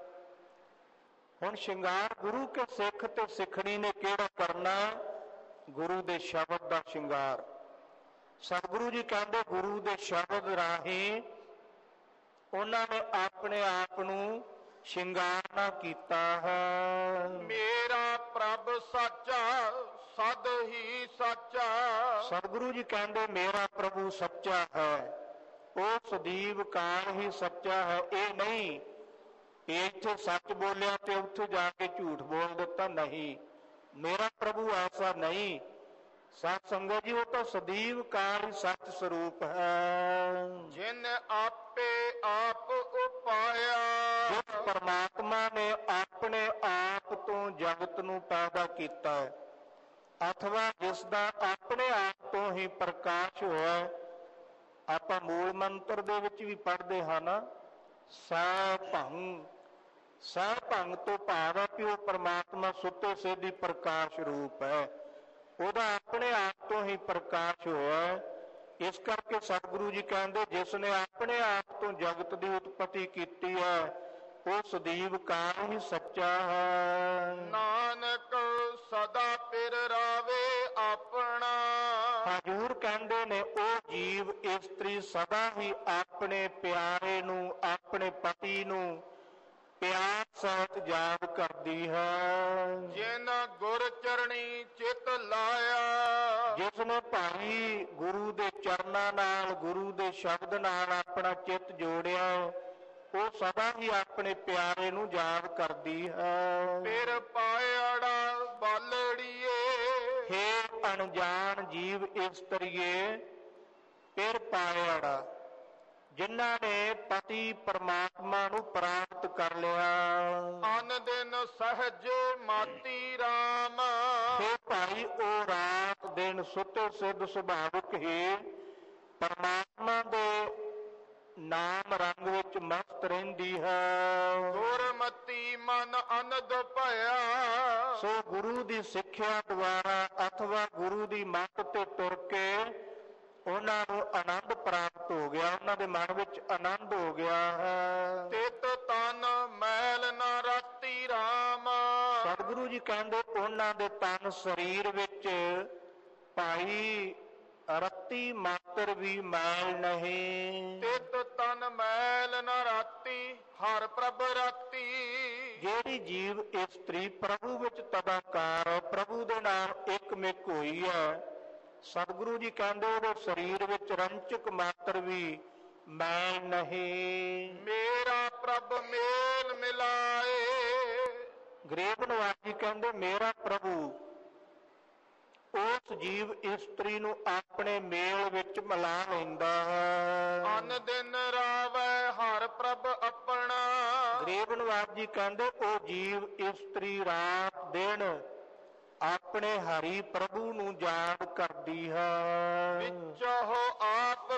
[SPEAKER 2] ਹੁਣ ਸ਼ਿੰਗਾਰ ਗੁਰੂ ਕੇ ਸਿੱਖ ਤੇ ਸਿੱਖਣੀ ਨੇ ਕਿਹੜਾ ਕਰਨਾ? ਗੁਰੂ ਦੇ ਸ਼ਬਦ ਦਾ ਸ਼ਿੰਗਾਰ। ਸਤਿਗੁਰੂ ਜੀ ਕਹਿੰਦੇ, ਗੁਰੂ ਦੇ ਸ਼ਬਦ ਰਾਹੀਂ ਉਹਨਾਂ ਨੇ ਆਪਣੇ ਆਪ ਨੂੰ ਸ਼ਿੰਗਾਰਨਾ ਕੀਤਾ ਹੈ।
[SPEAKER 1] ਮੇਰਾ ਪ੍ਰਭ ਸੱਚਾ ਸਦ ਹੀ ਸੱਚਾ।
[SPEAKER 2] ਸਤਿਗੁਰੂ ਜੀ ਕਹਿੰਦੇ, ਮੇਰਾ ਪ੍ਰਭੂ ਸੱਚਾ ਹੈ, ਉਹ ਸਦੀਵ ਕਾਲ ਹੀ ਸੱਚਾ ਹੈ। ਇਹ ਨਹੀਂ ਇੱਥੇ ਸੱਚ ਬੋਲਿਆ ਤੇ ਉੱਥੇ ਜਾ ਕੇ ਝੂਠ ਬੋਲ ਦਿੱਤਾ, ਨਹੀਂ, ਮੇਰਾ ਪ੍ਰਭੂ ਐਸਾ ਨਹੀਂ। ਸਤ ਸੰਗਤ ਜੀ, ਉਹ ਤਾਂ ਸਦੀਵ ਕਾਲ ਹੀ ਸੱਚ ਸਰੂਪ ਹੈ।
[SPEAKER 1] ਜਿਨ ਆਪੇ ਆਪ ਉਪਾਇਆ।
[SPEAKER 2] ਜਿਸ ਪਰਮਾਤਮਾ ਨੇ ਆਪਣੇ ਆਪ ਤੋਂ ਜਗਤ ਨੂੰ ਪੈਦਾ ਕੀਤਾ ਹੈ, ਅਥਵਾ ਜਿਸ ਦਾ ਆਪਣੇ ਆਪ ਤੋਂ ਹੀ ਪ੍ਰਕਾਸ਼ ਹੋਇਆ। ਆਪਾਂ ਮੂਲ ਮੰਤਰ ਦੇ ਵਿੱਚ ਵੀ ਪੜ੍ਹਦੇ ਹਾਂ ਨਾ, ਸੈ ਭੰਗ। ਸੈ ਭੰਗ ਤੋਂ ਭਾਵ ਹੈ ਕਿ ਉਹ ਪਰਮਾਤਮਾ ਸੁੱਤੇ ਸਿੱਧੀ ਪ੍ਰਕਾਸ਼ ਰੂਪ ਹੈ, ਉਹਦਾ ਆਪਣੇ ਆਪ ਤੋਂ ਹੀ ਪ੍ਰਕਾਸ਼ ਹੋਇਆ। ਇਸ ਕਰਕੇ ਸਤਿਗੁਰੂ ਜੀ ਕਹਿੰਦੇ ਜਿਸ ਨੇ ਆਪਣੇ ਆਪ ਤੋਂ ਜਗਤ ਦੀ ਉਤਪਤੀ ਕੀਤੀ ਹੈ ਉਹ ਸਦੀਵ ਕਾਲ ਹੀ ਸੱਚਾ ਹੈ।
[SPEAKER 1] ਨਾਨਕ ਸਦਾ ਪਿਰ ਰਾਵੇ ਆਪਣਾ।
[SPEAKER 2] ਹਜ਼ੂਰ ਕਹਿੰਦੇ ਨੇ ਉਹ ਜੀਵ ਇਸਤਰੀ ਸਦਾ ਹੀ ਆਪਣੇ ਪਿਆਰੇ ਨੂੰ ਆਪਣੇ ਪਤੀ ਨੂੰ ਪਿਆਰ ਸਹਿਤ ਯਾਦ ਕਰਦੀ ਹੈ।
[SPEAKER 1] ਜਿਨ ਗੁਰ ਚਰਣੀ ਚਿਤ ਲਾਇਆ।
[SPEAKER 2] ਜਿਸ ਨੇ ਭਾਈ ਗੁਰੂ ਦੇ ਚਰਨਾਂ ਨਾਲ ਗੁਰੂ ਦੇ ਸ਼ਬਦ ਨਾਲ ਆਪਣਾ ਚਿੱਤ ਜੋੜਿਆ ਉਹ ਸਦਾ ਹੀ ਆਪਣੇ ਪਿਆਰੇ ਨੂੰ ਯਾਦ ਕਰਦੀ ਹੈ।
[SPEAKER 1] ਫਿਰ ਪਾਇੜਾ ਬਾਲੜੀਏ।
[SPEAKER 2] ਹੇ ਅਣਜਾਣ ਜੀਵ ਇਸਤਰੀਏ ਫਿਰ ਪਾਇੜਾ ਜਿਨ੍ਹਾਂ ਨੇ ਪਤੀ ਪਰਮਾਤਮਾ ਨੂੰ ਪ੍ਰਾਪਤ ਕਰ ਲਿਆ।
[SPEAKER 1] ਅਨ ਦਿਨ ਸਹਿਜ ਮਾਤੀ ਰਾਮ।
[SPEAKER 2] ਹੇ ਭਾਈ ਉਹ ਰਾਤ ਦਿਨ ਸੁੱਤੇ ਸਿੱਧ ਸੁਭਾਵਿਕ ਹੀ ਪਰਮਾਤਮਾ ਦੇ ਨਾਮ ਰੰਗ ਵਿੱਚ ਮਸਤ ਰਹਿੰਦੀ ਹੈ।
[SPEAKER 1] ਗੁਰਮਤੀ ਮਨ ਅਨੰਦ ਭਇਆ।
[SPEAKER 2] ਸੋ ਗੁਰੂ ਦੀ ਸਿੱਖਿਆ ਦੁਆਰਾ ਅਥਵਾ ਗੁਰੂ ਦੀ ਮੱਤ ਤੇ ਤੁਰ ਕੇ ਉਹਨਾਂ ਨੂੰ ਆਨੰਦ ਪ੍ਰਾਪਤ ਹੋ ਗਿਆ, ਉਹਨਾਂ ਦੇ ਮਨ ਵਿੱਚ ਆਨੰਦ ਹੋ ਗਿਆ ਹੈ।
[SPEAKER 1] ਤਿਤ ਤਨ ਮੈਲ ਨ ਰਾਤੀ ਰਾਮ।
[SPEAKER 2] ਸਤਿਗੁਰੂ ਜੀ ਕਹਿੰਦੇ ਉਹਨਾਂ ਦੇ ਤਨ ਸਰੀਰ ਵਿੱਚ ਭਾਈ ਰੱਤੀ ਮਾਤਰ ਵੀ ਮੈਲ ਨਹੀਂ।
[SPEAKER 1] ਤਿਤ ਤਨ ਮੈਲ ਨ ਰਾਤੀ ਹਰ ਪ੍ਰਭ ਰਾਤੀ।
[SPEAKER 2] ਜਿਹੜੀ ਜੀਵ ਇਸਤਰੀ ਪ੍ਰਭੂ ਵਿੱਚ ਤਦਾਕਾਰ ਹੈ ਪ੍ਰਭੂ ਦੇ ਨਾਲ ਇੱਕ ਮਿਕ ਹੋਈ ਹੈ ਸਤਿਗੁਰੂ ਜੀ ਕਹਿੰਦੇ ਉਹਦੇ ਸਰੀਰ ਵਿੱਚ ਰੰਚਕ ਮਾਤਰ ਵੀ ਮੈਲ ਨਹੀਂ।
[SPEAKER 1] ਮੇਰਾ ਪ੍ਰਭ ਮੇਲ ਮਿਲਾਏ।
[SPEAKER 2] ਗਰੀਬ ਨਵਾਜ ਜੀ ਕਹਿੰਦੇ ਮੇਰਾ ਪ੍ਰਭੂ ਉਸ ਜੀਵ ਇਸਤਰੀ ਨੂੰ ਆਪਣੇ ਮੇਲ ਵਿੱਚ ਮਿਲਾ ਲੈਂਦਾ ਹੈ।
[SPEAKER 1] ਅਨ ਦਿਨ ਰਾਵੈ ਹਰ ਪ੍ਰਭ ਆਪਣਾ।
[SPEAKER 2] ਗਰੀਬ ਨਵਾਜ ਜੀ ਕਹਿੰਦੇ ਉਹ ਜੀਵ ਇਸਤਰੀ ਰਾਤ ਦਿਨ ਆਪਣੇ ਹਰੀ ਪ੍ਰਭੂ ਨੂੰ ਯਾਦ ਕਰਦੀ ਹੈ।
[SPEAKER 1] ਵਿੱਚੋ ਆਪ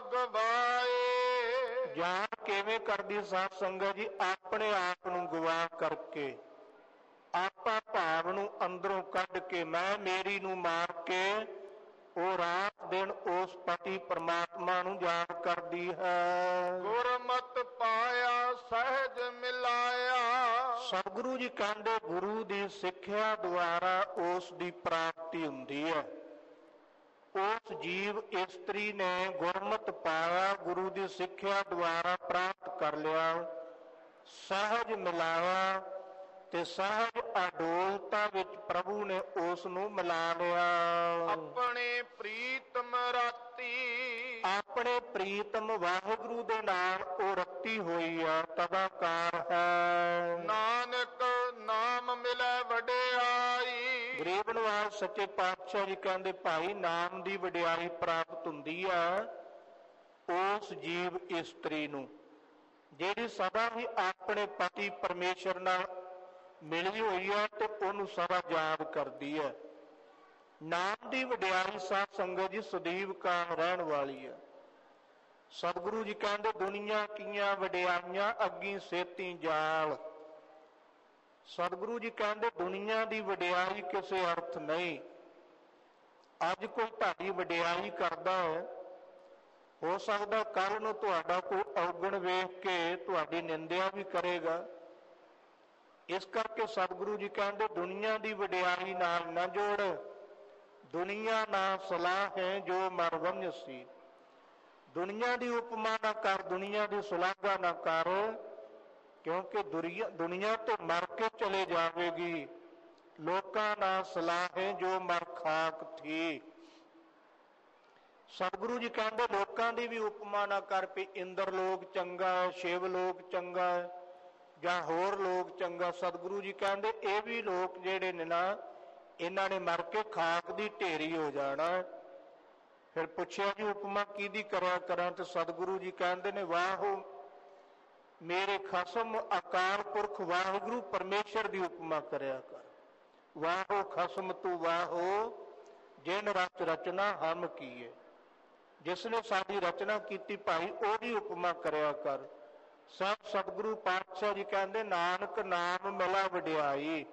[SPEAKER 1] ਗਵਾਏ।
[SPEAKER 2] ਯਾਦ ਕਿਵੇਂ ਕਰਦੀ ਸਾਧ ਸੰਗਤ ਜੀ ਆਪਣੇ ਆਪ ਨੂੰ ਗਵਾ ਕਰਕੇ ਆਪਾ ਭਾਵ ਨੂੰ ਅੰਦਰੋਂ ਕੱਢ ਕੇ ਮੈਂ ਮੇਰੀ ਨੂੰ ਮਾਰ ਕੇ ਉਹ ਰਾਤ ਦਿਨ ਉਸ ਪਤੀ ਪਰਮਾਤਮਾ ਨੂੰ ਯਾਦ ਕਰਦੀ ਹੈ।
[SPEAKER 1] ਗੁਰਮਤ ਪਾਇਆ ਸਹਿਜ ਮਿਲਾਇਆ।
[SPEAKER 2] ਸਤਿਗੁਰੂ ਜੀ ਕਹਿੰਦੇ ਗੁਰੂ ਦੀ ਸਿੱਖਿਆ ਦੁਆਰਾ ਉਸ ਦੀ ਪ੍ਰਾਪਤੀ ਹੁੰਦੀ ਹੈ। ਉਸ ਜੀਵ ਇਸਤਰੀ ਨੇ ਗੁਰਮਤ ਪਾਇਆ ਗੁਰੂ ਦੀ ਸਿੱਖਿਆ ਦੁਆਰਾ ਪ੍ਰਾਪਤ ਕਰ ਲਿਆ ਸਹਿਜ ਮਿਲਾਇਆ ਤੇ ਸਹਿਜ ਅਡੋਲਤਾ ਵਿੱਚ ਪ੍ਰਭੂ ਨੇ ਉਸ ਨੂੰ ਮਿਲਾ ਲਿਆ।
[SPEAKER 1] ਆਪਣੇ ਪ੍ਰੀਤਮ ਰਾਤੀ।
[SPEAKER 2] ਆਪਣੇ ਪ੍ਰੀਤਮ ਵਾਹਿਗੁਰੂ ਦੇ ਨਾਲ ਉਹ ਰੱਤੀ ਹੋਈ ਆ ਤਦਾਕਾਰ ਹੈ।
[SPEAKER 1] ਨਾਨਕ ਨਾਮ ਮਿਲੇ ਵਡਿਆਈ।
[SPEAKER 2] ਗਰੀਬ ਨਵਾਜ ਸੱਚੇ ਪਾਤਸ਼ਾਹ ਜੀ ਕਹਿੰਦੇ ਭਾਈ ਨਾਮ ਦੀ ਵਡਿਆਈ ਪ੍ਰਾਪਤ ਹੁੰਦੀ ਆ ਉਸ ਜੀਵ ਇਸਤਰੀ ਨੂੰ ਜਿਹੜੀ ਸਦਾ ਹੀ ਆਪਣੇ ਪਤੀ ਪਰਮੇਸ਼ਰ ਨਾਲ ਮਿਲੀ ਹੋਈ ਹੈ ਤੇ ਉਹਨੂੰ ਸਦਾ ਯਾਦ ਕਰਦੀ ਹੈ। ਨਾਮ ਦੀ ਵਡਿਆਈ ਸਾਧ ਸੰਗਤ ਜੀ ਸਦੀਵ ਕਾਇਮ ਰਹਿਣ ਵਾਲੀ ਹੈ। ਸਤਿਗੁਰੂ ਜੀ ਕਹਿੰਦੇ ਦੁਨੀਆ ਕੀਆਂ ਵਡਿਆਈਆਂ ਅੱਗੀ ਸੇਤੀ ਜਾਲ। ਸਤਿਗੁਰੂ ਜੀ ਕਹਿੰਦੇ ਦੁਨੀਆ ਦੀ ਵਡਿਆਈ ਕਿਸੇ ਅਰਥ ਨਹੀਂ। ਅੱਜ ਕੋਈ ਤੁਹਾਡੀ ਵਡਿਆਈ ਕਰਦਾ ਹੈ ਹੋ ਸਕਦਾ ਕੱਲ ਨੂੰ ਤੁਹਾਡਾ ਕੋਈ ਔਗਣ ਵੇਖ ਕੇ ਤੁਹਾਡੀ ਨਿੰਦਿਆ ਵੀ ਕਰੇਗਾ। ਇਸ ਕਰਕੇ ਸਤਿਗੁਰੂ ਜੀ ਕਹਿੰਦੇ ਦੁਨੀਆ ਦੀ ਵਡਿਆਈ ਨਾਲ ਨਾ ਜੋੜ। ਦੁਨੀਆ ਨਾ ਸਲਾਹ ਹੈ ਜੋ ਮਰਵੰਜ ਸੀ। ਦੁਨੀਆ ਦੀ ਉਪਮਾ ਨਾ ਕਰ ਦੁਨੀਆ ਦੀ ਸੁਲਾਘਾ ਨਾ ਕਰ ਕਿਉਂਕਿ ਦੁਨੀਆ ਤੋਂ ਮਰ ਕੇ ਚਲੇ ਜਾਵੇਗੀ। ਲੋਕਾਂ ਨਾਲ ਸਲਾਹ ਹੈ ਜੋ ਮਰ ਖਾਕ ਥੀ। ਸਤਿਗੁਰੂ ਜੀ ਕਹਿੰਦੇ ਲੋਕਾਂ ਦੀ ਵੀ ਉਪਮਾ ਨਾ ਕਰ ਵੀ ਇੰਦਰ ਲੋਕ ਚੰਗਾ ਸ਼ਿਵ ਲੋਕ ਚੰਗਾ ਜਾਂ ਹੋਰ ਲੋਕ ਚੰਗਾ। ਸਤਿਗੁਰੂ ਜੀ ਕਹਿੰਦੇ ਇਹ ਵੀ ਲੋਕ ਜਿਹੜੇ ਨੇ ਨਾ ਇਹਨਾਂ ਨੇ ਮਰ ਕੇ ਖਾਕ ਦੀ ਢੇਰੀ ਹੋ ਜਾਣਾ। ਫਿਰ ਪੁੱਛਿਆ ਜੀ ਉਪਮਾ ਕਿਹਦੀ ਕਰਿਆ ਕਰਾਂ ਤੇ ਸਤਿਗੁਰੂ ਜੀ ਕਹਿੰਦੇ ਨੇ ਵਾਹੋ ਮੇਰੇ ਖਸਮ ਅਕਾਲ ਪੁਰਖ ਵਾਹਿਗੁਰੂ ਪਰਮੇਸ਼ਰ ਦੀ ਉਪਮਾ ਕਰਿਆ ਕਰ। ਵਾਹੋ ਖਸਮ ਤੂੰ ਵਾਹੋ ਜਿਨ ਰਚ ਰਚਨਾ ਹਮ ਕੀਏ। ਜਿਸ ਨੇ ਸਾਡੀ ਰਚਨਾ ਕੀਤੀ ਭਾਈ ਉਹਦੀ ਉਪਮਾ ਕਰਿਆ ਕਰ। ਸਭ ਸਤਿਗੁਰੂ ਪਾਤਸ਼ਾਹ ਜੀ ਕਹਿੰਦੇ ਨਾਨਕ ਨਾਮ ਮਿਲਾ ਵਡਿਆਈ।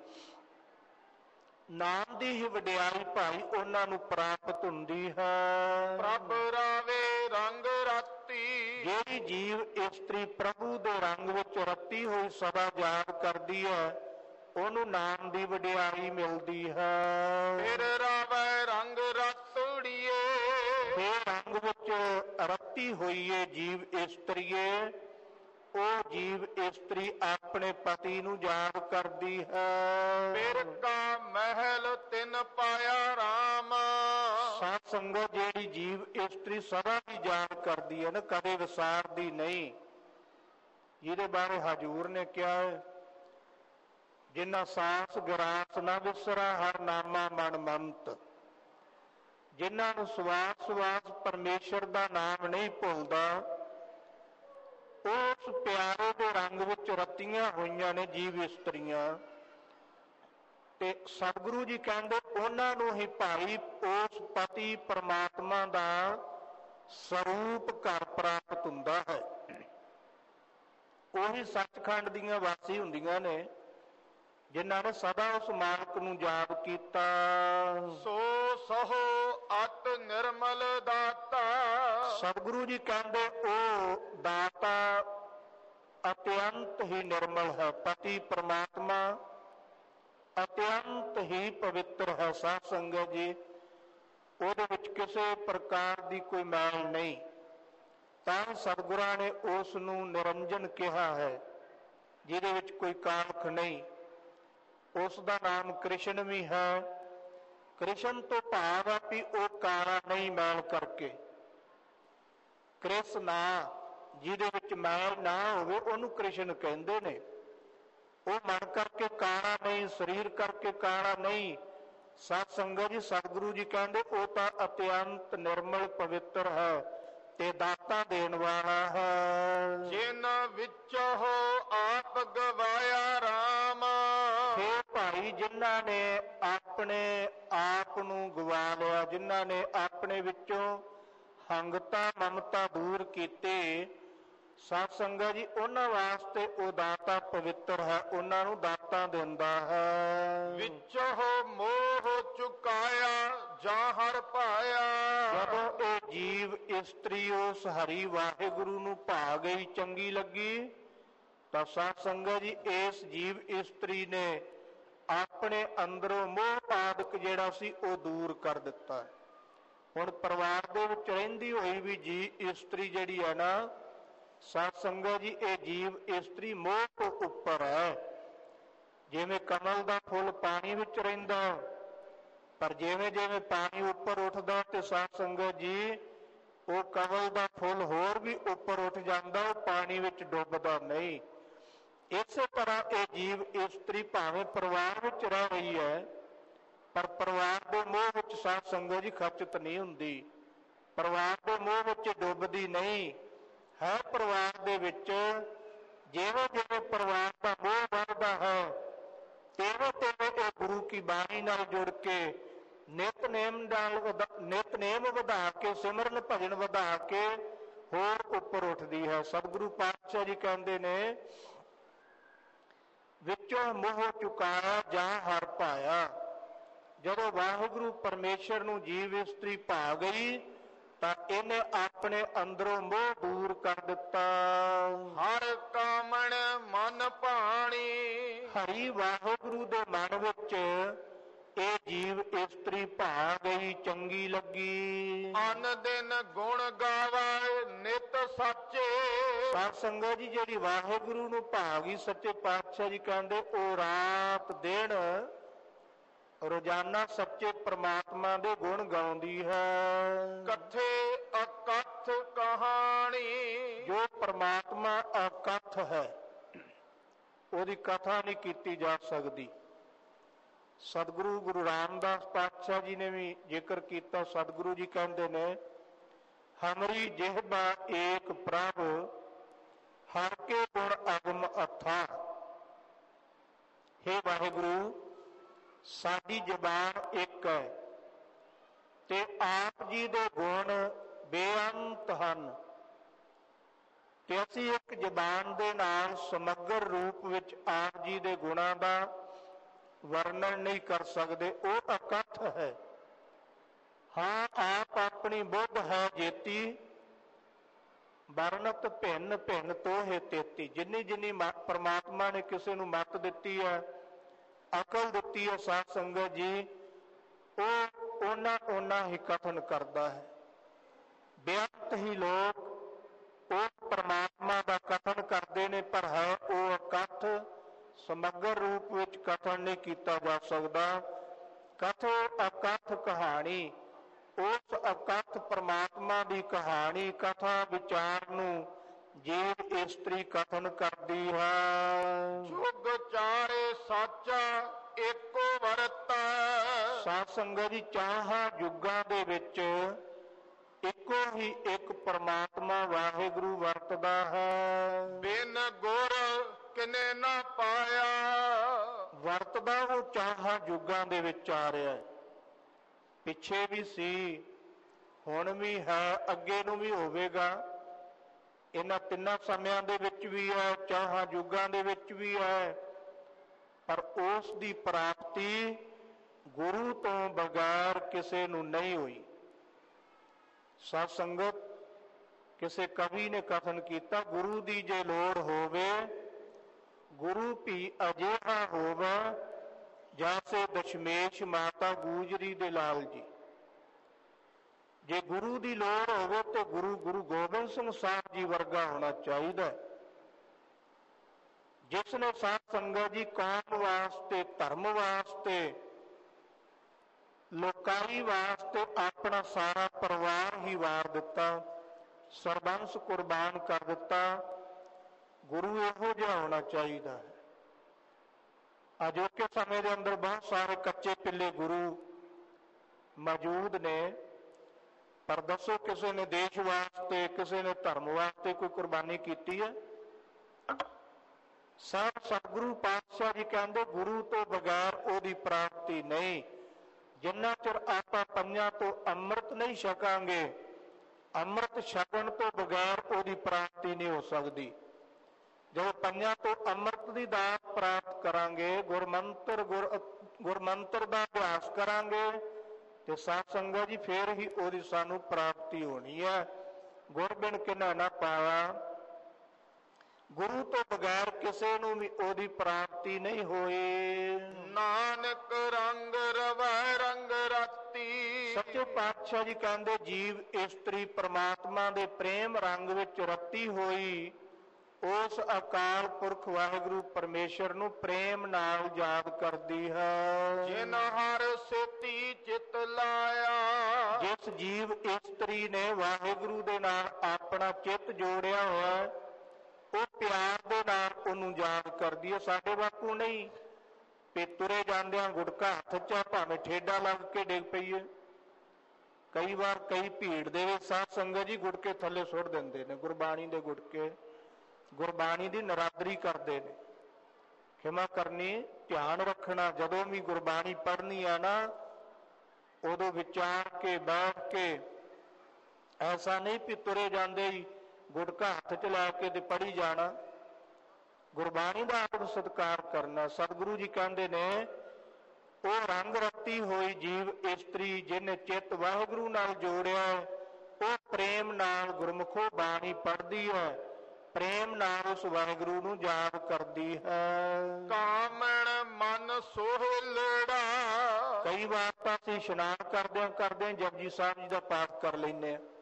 [SPEAKER 2] ਨਾਮ ਦੀ ਹੀ ਵਡਿਆਈ ਭਾਈ ਉਹਨਾਂ ਨੂੰ ਪ੍ਰਾਪਤ ਹੁੰਦੀ ਹੈ।
[SPEAKER 1] ਪ੍ਰਭ ਰਾਵੇ ਰੰਗ ਰਾਤੀ।
[SPEAKER 2] ਜਿਹੜੀ ਜੀਵ ਇਸਤਰੀ ਪ੍ਰਭੂ ਦੇ ਰੰਗ ਵਿੱਚ ਰੱਤੀ ਹੋਈ ਸਦਾ ਯਾਦ ਕਰਦੀ ਹੈ, ਉਹਨੂੰ ਨਾਮ ਦੀ ਵਡਿਆਈ ਮਿਲਦੀ ਹੈ।
[SPEAKER 1] ਫਿਰ ਰਾਵੈ ਰੰਗ ਰਤੜੀਏ।
[SPEAKER 2] ਇਹ ਰੰਗ ਵਿੱਚ ਰੱਤੀ ਹੋਈ ਏ ਜੀਵ ਇਸਤਰੀਏ, ਉਹ ਜੀਵ ਇਸਤਰੀ ਆਪਣੇ ਪਤੀ ਨੂੰ ਯਾਦ ਕਰਦੀ ਹੈ।
[SPEAKER 1] ਫਿਰ ਕਾ ਮਹਿਲ ਤਿਨ ਪਾਇਆ ਰਾਮ।
[SPEAKER 2] ਸਾਧ ਸੰਗਤ ਜਿਹੜੀ ਜੀਵ ਇਸਤਰੀ ਸਦਾ ਹੀ ਯਾਦ ਕਰਦੀ ਹੈ ਨਾ, ਕਦੇ ਵਿਸਾਰਦੀ ਨਹੀਂ, ਜਿਹਦੇ ਬਾਰੇ ਹਜੂਰ ਨੇ ਕਿਹਾ ਹੈ, ਜਿਨ੍ਹਾਂ ਸਾਸ ਗਰਾਸ ਨਾ ਵਿਸਰਾ ਹਰ ਨਾਮਾ ਮਨ ਮੰਤ। ਜਿਨ੍ਹਾਂ ਨੂੰ ਸਵਾਸ ਸਵਾਸ ਪਰਮੇਸ਼ਰ ਦਾ ਨਾਮ ਨਹੀਂ ਭੁੱਲਦਾ, ਉਸ ਪਿਆਰੇ ਦੇ ਰੰਗ ਵਿੱਚ ਰੱਤੀਆਂ ਹੋਈਆਂ ਨੇ ਜੀਵ ਇਸਤਰੀਆਂ। ਤੇ ਸਤਿਗੁਰੂ ਜੀ ਕਹਿੰਦੇ ਉਹਨਾਂ ਨੂੰ ਹੀ ਭਾਈ ਉਸ ਪਤੀ ਪਰਮਾਤਮਾ ਦਾ ਸਰੂਪ ਘਰ ਪ੍ਰਾਪਤ ਹੁੰਦਾ ਹੈ। ਉਹੀ ਸੱਚਖੰਡ ਦੀਆਂ ਵਾਸੀ ਹੁੰਦੀਆਂ ਨੇ, ਜਿਨ੍ਹਾਂ ਨੇ ਸਦਾ ਉਸ ਮਾਲਕ ਨੂੰ ਯਾਦ ਕੀਤਾ।
[SPEAKER 1] ਸੋ ਸਹੋ ਅਤ ਨਿਰਮਲ ਦਾਤਾ।
[SPEAKER 2] ਸਤਿਗੁਰੂ ਜੀ ਕਹਿੰਦੇ ਉਹ ਦਾਤਾ ਅਤਿਅੰਤ ਹੀ ਨਿਰਮਲ ਹੈ। ਪਤੀ ਪਰਮਾਤਮਾ ਅਤਿਅੰਤ ਹੀ ਪਵਿੱਤਰ ਹੈ। ਸਾਧ ਸੰਗਤ ਜੀ, ਉਹਦੇ ਵਿੱਚ ਕਿਸੇ ਪ੍ਰਕਾਰ ਦੀ ਕੋਈ ਮੈਲ ਨਹੀਂ, ਤਾਂ ਸਤਿਗੁਰਾਂ ਨੇ ਉਸ ਨੂੰ ਨਿਰੰਜਨ ਕਿਹਾ ਹੈ, ਜਿਹਦੇ ਵਿੱਚ ਕੋਈ ਕਾਲਖ ਨਹੀਂ। ਉਸ ਦਾ ਨਾਮ ਕ੍ਰਿਸ਼ਨ ਵੀ ਹੈ। ਕ੍ਰਿਸ਼ਨ ਤੋਂ ਭਾਵ ਹੈ ਵੀ ਉਹ ਕਾਲਾ ਨਹੀਂ ਮੈਲ ਕਰਕੇ। ਕ੍ਰਿਸ ਨਾ, ਜਿਹਦੇ ਵਿੱਚ ਮੈਲ ਨਾ ਹੋਵੇ, ਉਹਨੂੰ ਕ੍ਰਿਸ਼ਨ ਕਹਿੰਦੇ ਨੇ। ਉਹ ਮਨ ਕਰਕੇ ਕਾਲਾ ਨਹੀਂ, ਸਰੀਰ ਕਰਕੇ ਕਾਲਾ ਨਹੀਂ। ਸਤ ਸੰਗਤ ਜੀ, ਸਤਿਗੁਰੂ ਜੀ ਕਹਿੰਦੇ ਉਹ ਤਾਂ ਅਤਿਅੰਤ ਨਿਰਮਲ ਪਵਿੱਤਰ ਹੈ ਤੇ ਦਾਤਾ ਦੇਣ ਵਾਲਾ ਹੈ।
[SPEAKER 1] ਜਿਨ੍ਹਾਂ ਵਿੱਚੋਂ ਆਪ ਗਵਾਇਆ ਰਾਮ।
[SPEAKER 2] ਹੇ ਭਾਈ, ਜਿਨ੍ਹਾਂ ਨੇ ਆਪਣੇ ਆਪ ਨੂੰ ਗਵਾ ਲਿਆ, ਜਿਨ੍ਹਾਂ ਨੇ ਆਪਣੇ ਵਿੱਚੋਂ ਹੰਗਤਾ ਮਮਤਾ ਦੂਰ ਕੀਤੇ, ਸਤ ਸੰਗਤ ਜੀ ਉਹਨਾਂ ਵਾਸਤੇ ਉਹ ਦਾਤਾ ਪਵਿੱਤਰ ਹੈ, ਉਹਨਾਂ ਨੂੰ ਦਾਤਾ ਦਿੰਦਾ ਹੈ।
[SPEAKER 1] ਵਿੱਚੋਂ ਮੋਹ ਚੁਕਾਇਆ ਜਾਂ ਹਰ ਪਾਇਆ।
[SPEAKER 2] ਜਦੋਂ ਇਹ ਜੀਵ ਇਸਤਰੀ ਉਸ ਹਰੀ ਵਾਹਿਗੁਰੂ ਨੂੰ ਭਾ ਗਈ, ਚੰਗੀ ਲੱਗੀ, ਤਾਂ ਸਤ ਸੰਗਤ ਜੀ ਇਸ ਜੀਵ ਇਸਤਰੀ ਨੇ ਆਪਣੇ ਅੰਦਰੋਂ ਮੋਹ ਆਦਿਕ ਜਿਹੜਾ ਸੀ ਉਹ ਦੂਰ ਕਰ ਦਿੱਤਾ। ਹੁਣ ਪਰਿਵਾਰ ਦੇ ਵਿੱਚ ਰਹਿੰਦੀ ਹੋਈ ਵੀ ਜੀ ਇਸਤਰੀ ਜਿਹੜੀ ਹੈ ਨਾ, ਸਤ ਸੰਗਤ ਜੀ, ਇਹ ਜੀਵ ਇਸਤਰੀ ਮੋਹ ਤੋਂ ਉੱਪਰ ਹੈ। ਜਿਵੇਂ ਕਮਲ ਦਾ ਫੁੱਲ ਪਾਣੀ ਵਿੱਚ ਰਹਿੰਦਾ, ਪਰ ਜਿਵੇਂ ਜਿਵੇਂ ਪਾਣੀ ਉੱਪਰ ਉੱਠਦਾ ਤੇ ਸਤ ਸੰਗਤ ਜੀ ਉਹ ਕਮਲ ਦਾ ਫੁੱਲ ਹੋਰ ਵੀ ਉੱਪਰ ਉੱਠ ਜਾਂਦਾ, ਉਹ ਪਾਣੀ ਵਿੱਚ ਡੁੱਬਦਾ ਨਹੀਂ। ਇਸੇ ਤਰ੍ਹਾਂ ਇਹ ਜੀਵ ਇਸਤਰੀ ਭਾਵੇਂ ਪਰਿਵਾਰ ਵਿੱਚ ਰਹਿ ਰਹੀ ਹੈ, ਪਰ ਪਰਿਵਾਰ ਦੇ ਮੋਹ ਵਿੱਚ ਸਤ ਸੰਗਤ ਜੀ ਖਚਿਤ ਨਹੀਂ ਹੁੰਦੀ, ਪਰਿਵਾਰ ਦੇ ਮੋਹ ਵਿੱਚ ਡੁੱਬਦੀ ਨਹੀਂ ਹੈ। ਪਰਿਵਾਰ ਦੇ ਵਿੱਚ ਜਿਵੇਂ ਜਿਵੇਂ ਪਰਿਵਾਰ ਦਾ ਮੋਹ ਵੱਧਦਾ ਹੈ, ਤਿਵੇਂ ਤਿਵੇਂ ਇਹ ਗੁਰੂ ਕੀ ਬਾਣੀ ਨਾਲ ਜੁੜ ਕੇ ਨਿਤਨੇਮ ਵਧਾ ਕੇ, ਸਿਮਰਨ ਭਜਨ ਵਧਾ ਕੇ ਹੋਰ ਉੱਪਰ ਉੱਠਦੀ ਹੈ। ਸਤਿਗੁਰੂ ਪਾਤਸ਼ਾਹ ਜੀ ਕਹਿੰਦੇ ਨੇ, ਵਿੱਚੋਂ ਮੋਹ ਚੁਕਾਇਆ ਜਾਂ ਹਰ ਪਾਇਆ। ਜਦੋਂ ਵਾਹਿਗੁਰੂ ਪਰਮੇਸ਼ਰ ਨੂੰ ਜੀਵ ਇਸਤਰੀ ਭਾ ਗਈ, ਤਾਂ ਇਹਨੇ ਆਪਣੇ ਅੰਦਰੋਂ ਮੋਹ ਦੂਰ ਕਰ ਦਿੱਤਾ।
[SPEAKER 1] ਹਰ ਕਾਮਣ ਮਨ ਭਾਣੀ।
[SPEAKER 2] ਹਰੀ ਵਾਹਿਗੁਰੂ ਦੇ ਮਨ ਵਿੱਚ ਇਹ ਜੀਵ ਇਸਤਰੀ ਭਾ ਗਈ, ਚੰਗੀ ਲੱਗੀ।
[SPEAKER 1] ਅਨ ਦਿਨ ਗੁਣ ਗਾਵੇ ਨਿਤ ਸਾਚੇ।
[SPEAKER 2] ਸਾਧ ਸੰਗਤ ਜੀ, ਜਿਹੜੀ ਵਾਹਿਗੁਰੂ ਨੂੰ ਭਾ ਗਈ, ਸੱਚੇ ਪਾਤਸ਼ਾਹ ਜੀ ਕਹਿੰਦੇ ਉਹ ਰਾਤ ਦਿਨ ਰੋਜ਼ਾਨਾ ਸੱਚੇ ਪ੍ਰਮਾਤਮਾ ਦੇ ਗੁਣ ਗਾਉਂਦੀ ਹੈ।
[SPEAKER 1] ਕਥੇ ਅਕਥ ਕਹਾਣੀ।
[SPEAKER 2] ਜੋ ਪ੍ਰਮਾਤਮਾ ਅਕਥ ਹੈ, ਉਹਦੀ ਕਥਾ ਨਹੀਂ ਕੀਤੀ ਜਾ ਸਕਦੀ। ਸਤਿਗੁਰੂ ਗੁਰੂ ਰਾਮਦਾਸ ਪਾਤਸ਼ਾਹ ਜੀ ਨੇ ਵੀ ਜ਼ਿਕਰ ਕੀਤਾ। ਸਤਿਗੁਰੂ ਜੀ ਕਹਿੰਦੇ ਨੇ, ਹਮਰੀ ਜਿਹਬਾ ਏਕ ਪ੍ਰਭ ਹਰ ਕੇ ਗੁਣ ਅਗਮ ਅਥਾ। ਹੇ ਵਾਹਿਗੁਰੂ, ਸਾਡੀ ਜ਼ਬਾਨ ਇੱਕ ਹੈ ਤੇ ਆਪ ਜੀ ਦੇ ਗੁਣ ਬੇਅੰਤ ਹਨ, ਤੇ ਅਸੀਂ ਇੱਕ ਜ਼ਬਾਨ ਦੇ ਨਾਲ ਸਮਗਰ ਰੂਪ ਵਿੱਚ ਆਪ ਜੀ ਦੇ ਗੁਣਾਂ ਦਾ ਵਰਣਨ ਨਹੀਂ ਕਰ ਸਕਦੇ। ਉਹ ਅਕਥ ਹੈ। ਹਾਂ, ਆਪ ਆਪਣੀ ਬੁੱਧ ਹੈ ਜੇਤੀ, ਵਰਨਤ ਭਿੰਨ ਭਿੰਨ ਤੋਹੇ ਤੇਤੀ। ਜਿੰਨੀ ਜਿੰਨੀ ਪਰਮਾਤਮਾ ਨੇ ਕਿਸੇ ਨੂੰ ਮੱਤ ਦਿੱਤੀ ਹੈ, ਅਕਲ ਦਿੱਤੀ ਹੈ ਸਾਧ ਸੰਗਤ ਜੀ, ਉਹ ਓਨਾ ਹੀ ਕਥਨ ਕਰਦਾ ਹੈ। ਬੇਅੰਤ ਹੀ ਲੋਕ ਉਹ ਪਰਮਾਤਮਾ ਦਾ ਕਥਨ ਕਰਦੇ ਨੇ, ਪਰ ਹੈ ਉਹ ਇਕੱਠ ਸਮਗਰ ਰੂਪ ਵਿੱਚ ਕਥਨ ਨਹੀਂ ਕੀਤਾ ਜਾ ਸਕਦਾ। ਕਥੋ ਅਕਥ ਕਹਾਣੀ, ਉਸ ਅਕਥ ਪਰਮਾਤਮਾ ਦੀ ਕਹਾਣੀ ਕਥਾ ਵਿਚਾਰ ਨੂੰ ਜੀਵ ਇਸਤਰੀ ਕਥਨ ਕਰਦੀ ਹੈ।
[SPEAKER 1] ਜੁਗ ਚਾਰੇ ਸਾਚਾ ਏਕੋ ਵਰਤੈ।
[SPEAKER 2] ਸਾਧ ਸੰਗਤ ਜੀ, ਚਾਹਾਂ ਯੁੱਗਾਂ ਦੇ ਵਿੱਚ ਇੱਕੋ ਹੀ ਇੱਕ ਪਰਮਾਤਮਾ ਵਾਹਿਗੁਰੂ ਵਰਤਦਾ ਹੈ।
[SPEAKER 1] ਬਿਨ ਗੁਰ ਕਿਨੇ ਨਾ ਪਾਇਆ।
[SPEAKER 2] ਵਰਤਦਾ ਉਹ ਚਾਹਾਂ ਯੁੱਗਾਂ ਦੇ ਵਿੱਚ ਆ ਰਿਹਾ ਹੈ। ਪਿੱਛੇ ਵੀ ਸੀ, ਹੁਣ ਵੀ ਹੈ, ਅੱਗੇ ਨੂੰ ਵੀ ਹੋਵੇਗਾ। ਇਹਨਾਂ ਤਿੰਨਾਂ ਸਮਿਆਂ ਦੇ ਵਿੱਚ ਵੀ ਹੈ, ਚਾਹਾਂ ਯੁੱਗਾਂ ਦੇ ਵਿੱਚ ਵੀ ਹੈ। ਪਰ ਉਸ ਦੀ ਪ੍ਰਾਪਤੀ ਗੁਰੂ ਤੋਂ ਬਗੈਰ ਕਿਸੇ ਨੂੰ ਨਹੀਂ ਹੋਈ। ਸਾਧ ਸੰਗਤ, ਕਿਸੇ ਕਵੀ ਨੇ ਕਥਨ ਕੀਤਾ, ਗੁਰੂ ਦੀ ਜੇ ਲੋੜ ਹੋਵੇ, ਗੁਰੂ ਵੀ ਅਜਿਹਾ ਹੋਵੇ ਜੈਸੇ ਦਸ਼ਮੇਸ਼ ਮਾਤਾ ਗੂਜਰੀ ਦੇ ਲਾਲ ਜੀ। ਜੇ ਗੁਰੂ ਦੀ ਲੋੜ ਹੋਵੇ ਤੇ ਗੁਰੂ ਗੋਬਿੰਦ ਸਿੰਘ ਸਾਹਿਬ ਜੀ ਵਰਗਾ ਹੋਣਾ ਚਾਹੀਦਾ, ਜਿਸ ਨੇ ਸਾਧ ਸੰਗਤ ਜੀ ਕੌਮ ਵਾਸਤੇ, ਧਰਮ ਵਾਸਤੇ, ਲੋਕਾਈ ਵਾਸਤੇ ਆਪਣਾ ਸਾਰਾ ਪਰਿਵਾਰ ਹੀ ਵਾਰ ਦਿੱਤਾ, ਸਰਬੰਸ ਕੁਰਬਾਨ ਕਰ ਦਿੱਤਾ। ਗੁਰੂ ਇਹੋ ਜਿਹਾ ਹੋਣਾ ਚਾਹੀਦਾ ਹੈ। ਅਜੋਕੇ ਸਮੇਂ ਦੇ ਅੰਦਰ ਬਹੁਤ ਸਾਰੇ ਕੱਚੇ ਪਿੱਲੇ ਗੁਰੂ ਮੌਜੂਦ ਨੇ, ਪਰ ਦੱਸੋ ਕਿਸੇ ਨੇ ਦੇਸ਼ ਵਾਸਤੇ, ਕਿਸੇ ਨੇ ਧਰਮ ਵਾਸਤੇ ਕੋਈ ਕੁਰਬਾਨੀ ਕੀਤੀ ਹੈ? ਸਤਿਗੁਰੂ ਪਾਤਸ਼ਾਹ ਜੀ ਕਹਿੰਦੇ, ਗੁਰੂ ਤੋਂ ਬਗੈਰ ਉਹਦੀ ਪ੍ਰਾਪਤੀ ਨਹੀਂ। ਜਿੰਨਾ ਚਿਰ ਆਪਾਂ ਪੰਜਾਂ ਤੋਂ ਅੰਮ੍ਰਿਤ ਨਹੀਂ ਛਕਾਂਗੇ, ਅੰਮ੍ਰਿਤ ਛਕਣ ਤੋਂ ਬਗੈਰ ਉਹਦੀ ਪ੍ਰਾਪਤੀ ਨਹੀਂ ਹੋ ਸਕਦੀ। ਜਦੋਂ ਪੰਜਾਂ ਤੋਂ ਅੰਮ੍ਰਿਤ ਦੀ ਦਾਤ ਪ੍ਰਾਪਤ ਕਰਾਂਗੇ, ਗੁਰਮੰਤਰ ਦਾ ਅਭਿਆਸ ਕਰਾਂਗੇ, ਤੇ ਸਾਧ ਸੰਗਤ ਜੀ ਫੇਰ ਹੀ ਉਹਦੀ ਸਾਨੂੰ ਪ੍ਰਾਪਤੀ ਹੋਣੀ ਹੈ। ਗੁਰ ਬਿਨ ਕਿਨਾ ਨਾ ਪਾਇਆ, ਗੁਰੂ ਤੋਂ ਬਗੈਰ ਕਿਸੇ ਨੂੰ ਵੀ ਉਹਦੀ ਪ੍ਰਾਪਤੀ ਨਹੀਂ ਹੋਈ।
[SPEAKER 1] ਨਾਨਕ ਰੰਗ ਰਵੈ ਰੰਗ ਰਤੀ।
[SPEAKER 2] ਸੱਚੇ ਪਾਤਸ਼ਾਹ ਜੀ ਕਹਿੰਦੇ, ਜੀਵ ਇਸਤਰੀ ਪਰਮਾਤਮਾ ਦੇ ਪ੍ਰੇਮ ਰੰਗ ਵਿੱਚ ਰਤੀ ਹੋਈ ਉਸ ਅਕਾਲ ਪੁਰਖ ਵਾਹਿਗੁਰੂ ਪਰਮੇਸ਼ਰ ਨੂੰ ਪ੍ਰੇਮ ਨਾਲ ਯਾਦ ਕਰਦੀ ਹੈ।
[SPEAKER 1] ਜਿਨ ਹਰ ਸੇਤੀ ਚਿਤ ਲਾਇਆ।
[SPEAKER 2] ਜਿਸ ਜੀਵ ਇਸਤਰੀ ਨੇ ਵਾਹਿਗੁਰੂ ਦੇ ਨਾਲ ਆਪਣਾ ਚਿੱਤ ਜੋੜਿਆ ਹੋਇਆ, ਉਹ ਪਿਆਰ ਦੇ ਨਾਲ ਉਹਨੂੰ ਯਾਦ ਕਰਦੀ ਹੈ। ਸਾਡੇ ਬਾਪੂ ਨਹੀਂ ਵੀ ਤੁਰੇ ਜਾਂਦਿਆਂ ਗੁਟਕਾ ਹੱਥ 'ਚ, ਭਾਵੇਂ ਠੇਡਾ ਲੱਗ ਕੇ ਡਿੱਗ ਪਈਏ। ਕਈ ਵਾਰ ਕਈ ਭੀੜ ਦੇ ਵਿੱਚ ਸਾਧ ਸੰਗਤ ਜੀ ਗੁਟਕੇ ਥੱਲੇ ਸੁੱਟ ਦਿੰਦੇ ਨੇ, ਗੁਰਬਾਣੀ ਦੇ ਗੁਟਕੇ, ਗੁਰਬਾਣੀ ਦੀ ਨਰਾਦਰੀ ਕਰਦੇ ਨੇ। ਖਿਮਾ ਕਰਨੀ, ਧਿਆਨ ਰੱਖਣਾ, ਜਦੋਂ ਵੀ ਗੁਰਬਾਣੀ ਪੜ੍ਹਨੀ ਆ ਨਾ, ਉਦੋਂ ਵਿਚਾਰ ਕੇ ਬੈਠ ਕੇ, ਐਸਾ ਨਹੀਂ ਵੀ ਤੁਰੇ ਜਾਂਦੇ ਹੀ ਗੁਟਕਾ ਹੱਥ 'ਚ ਲੈ ਕੇ ਤੇ ਪੜ੍ਹੀ ਜਾਣਾ। ਗੁਰਬਾਣੀ ਦਾ ਆਦਰ ਸਤਿਕਾਰ ਕਰਨਾ। ਸਤਿਗੁਰੂ ਜੀ ਕਹਿੰਦੇ ਨੇ, ਉਹ ਰੰਗ ਰੱਤੀ ਹੋਈ ਜੀਵ ਇਸਤਰੀ ਜਿਹਨੇ ਚਿੱਤ ਵਾਹਿਗੁਰੂ ਨਾਲ ਜੋੜਿਆ, ਉਹ ਪ੍ਰੇਮ ਨਾਲ ਗੁਰਮੁਖੋ ਬਾਣੀ ਪੜ੍ਹਦੀ ਹੈ, ਪ੍ਰੇਮ ਨਾਲ ਉਸ ਵਾਹਿਗੁਰੂ ਨੂੰ ਯਾਦ ਕਰਦੀ ਹੈ।
[SPEAKER 1] ਕਾਮਣ ਮਨ ਸੋਹਿਲੜਾ।
[SPEAKER 2] ਕਈ ਵਾਰ ਤਾਂ ਅਸੀਂ ਇਸ਼ਨਾਨ ਕਰਦਿਆਂ ਜਪਜੀ ਸਾਹਿਬ ਜੀ ਦਾ ਪਾਠ ਕਰ ਲੈਂਦੇ ਹਾਂ।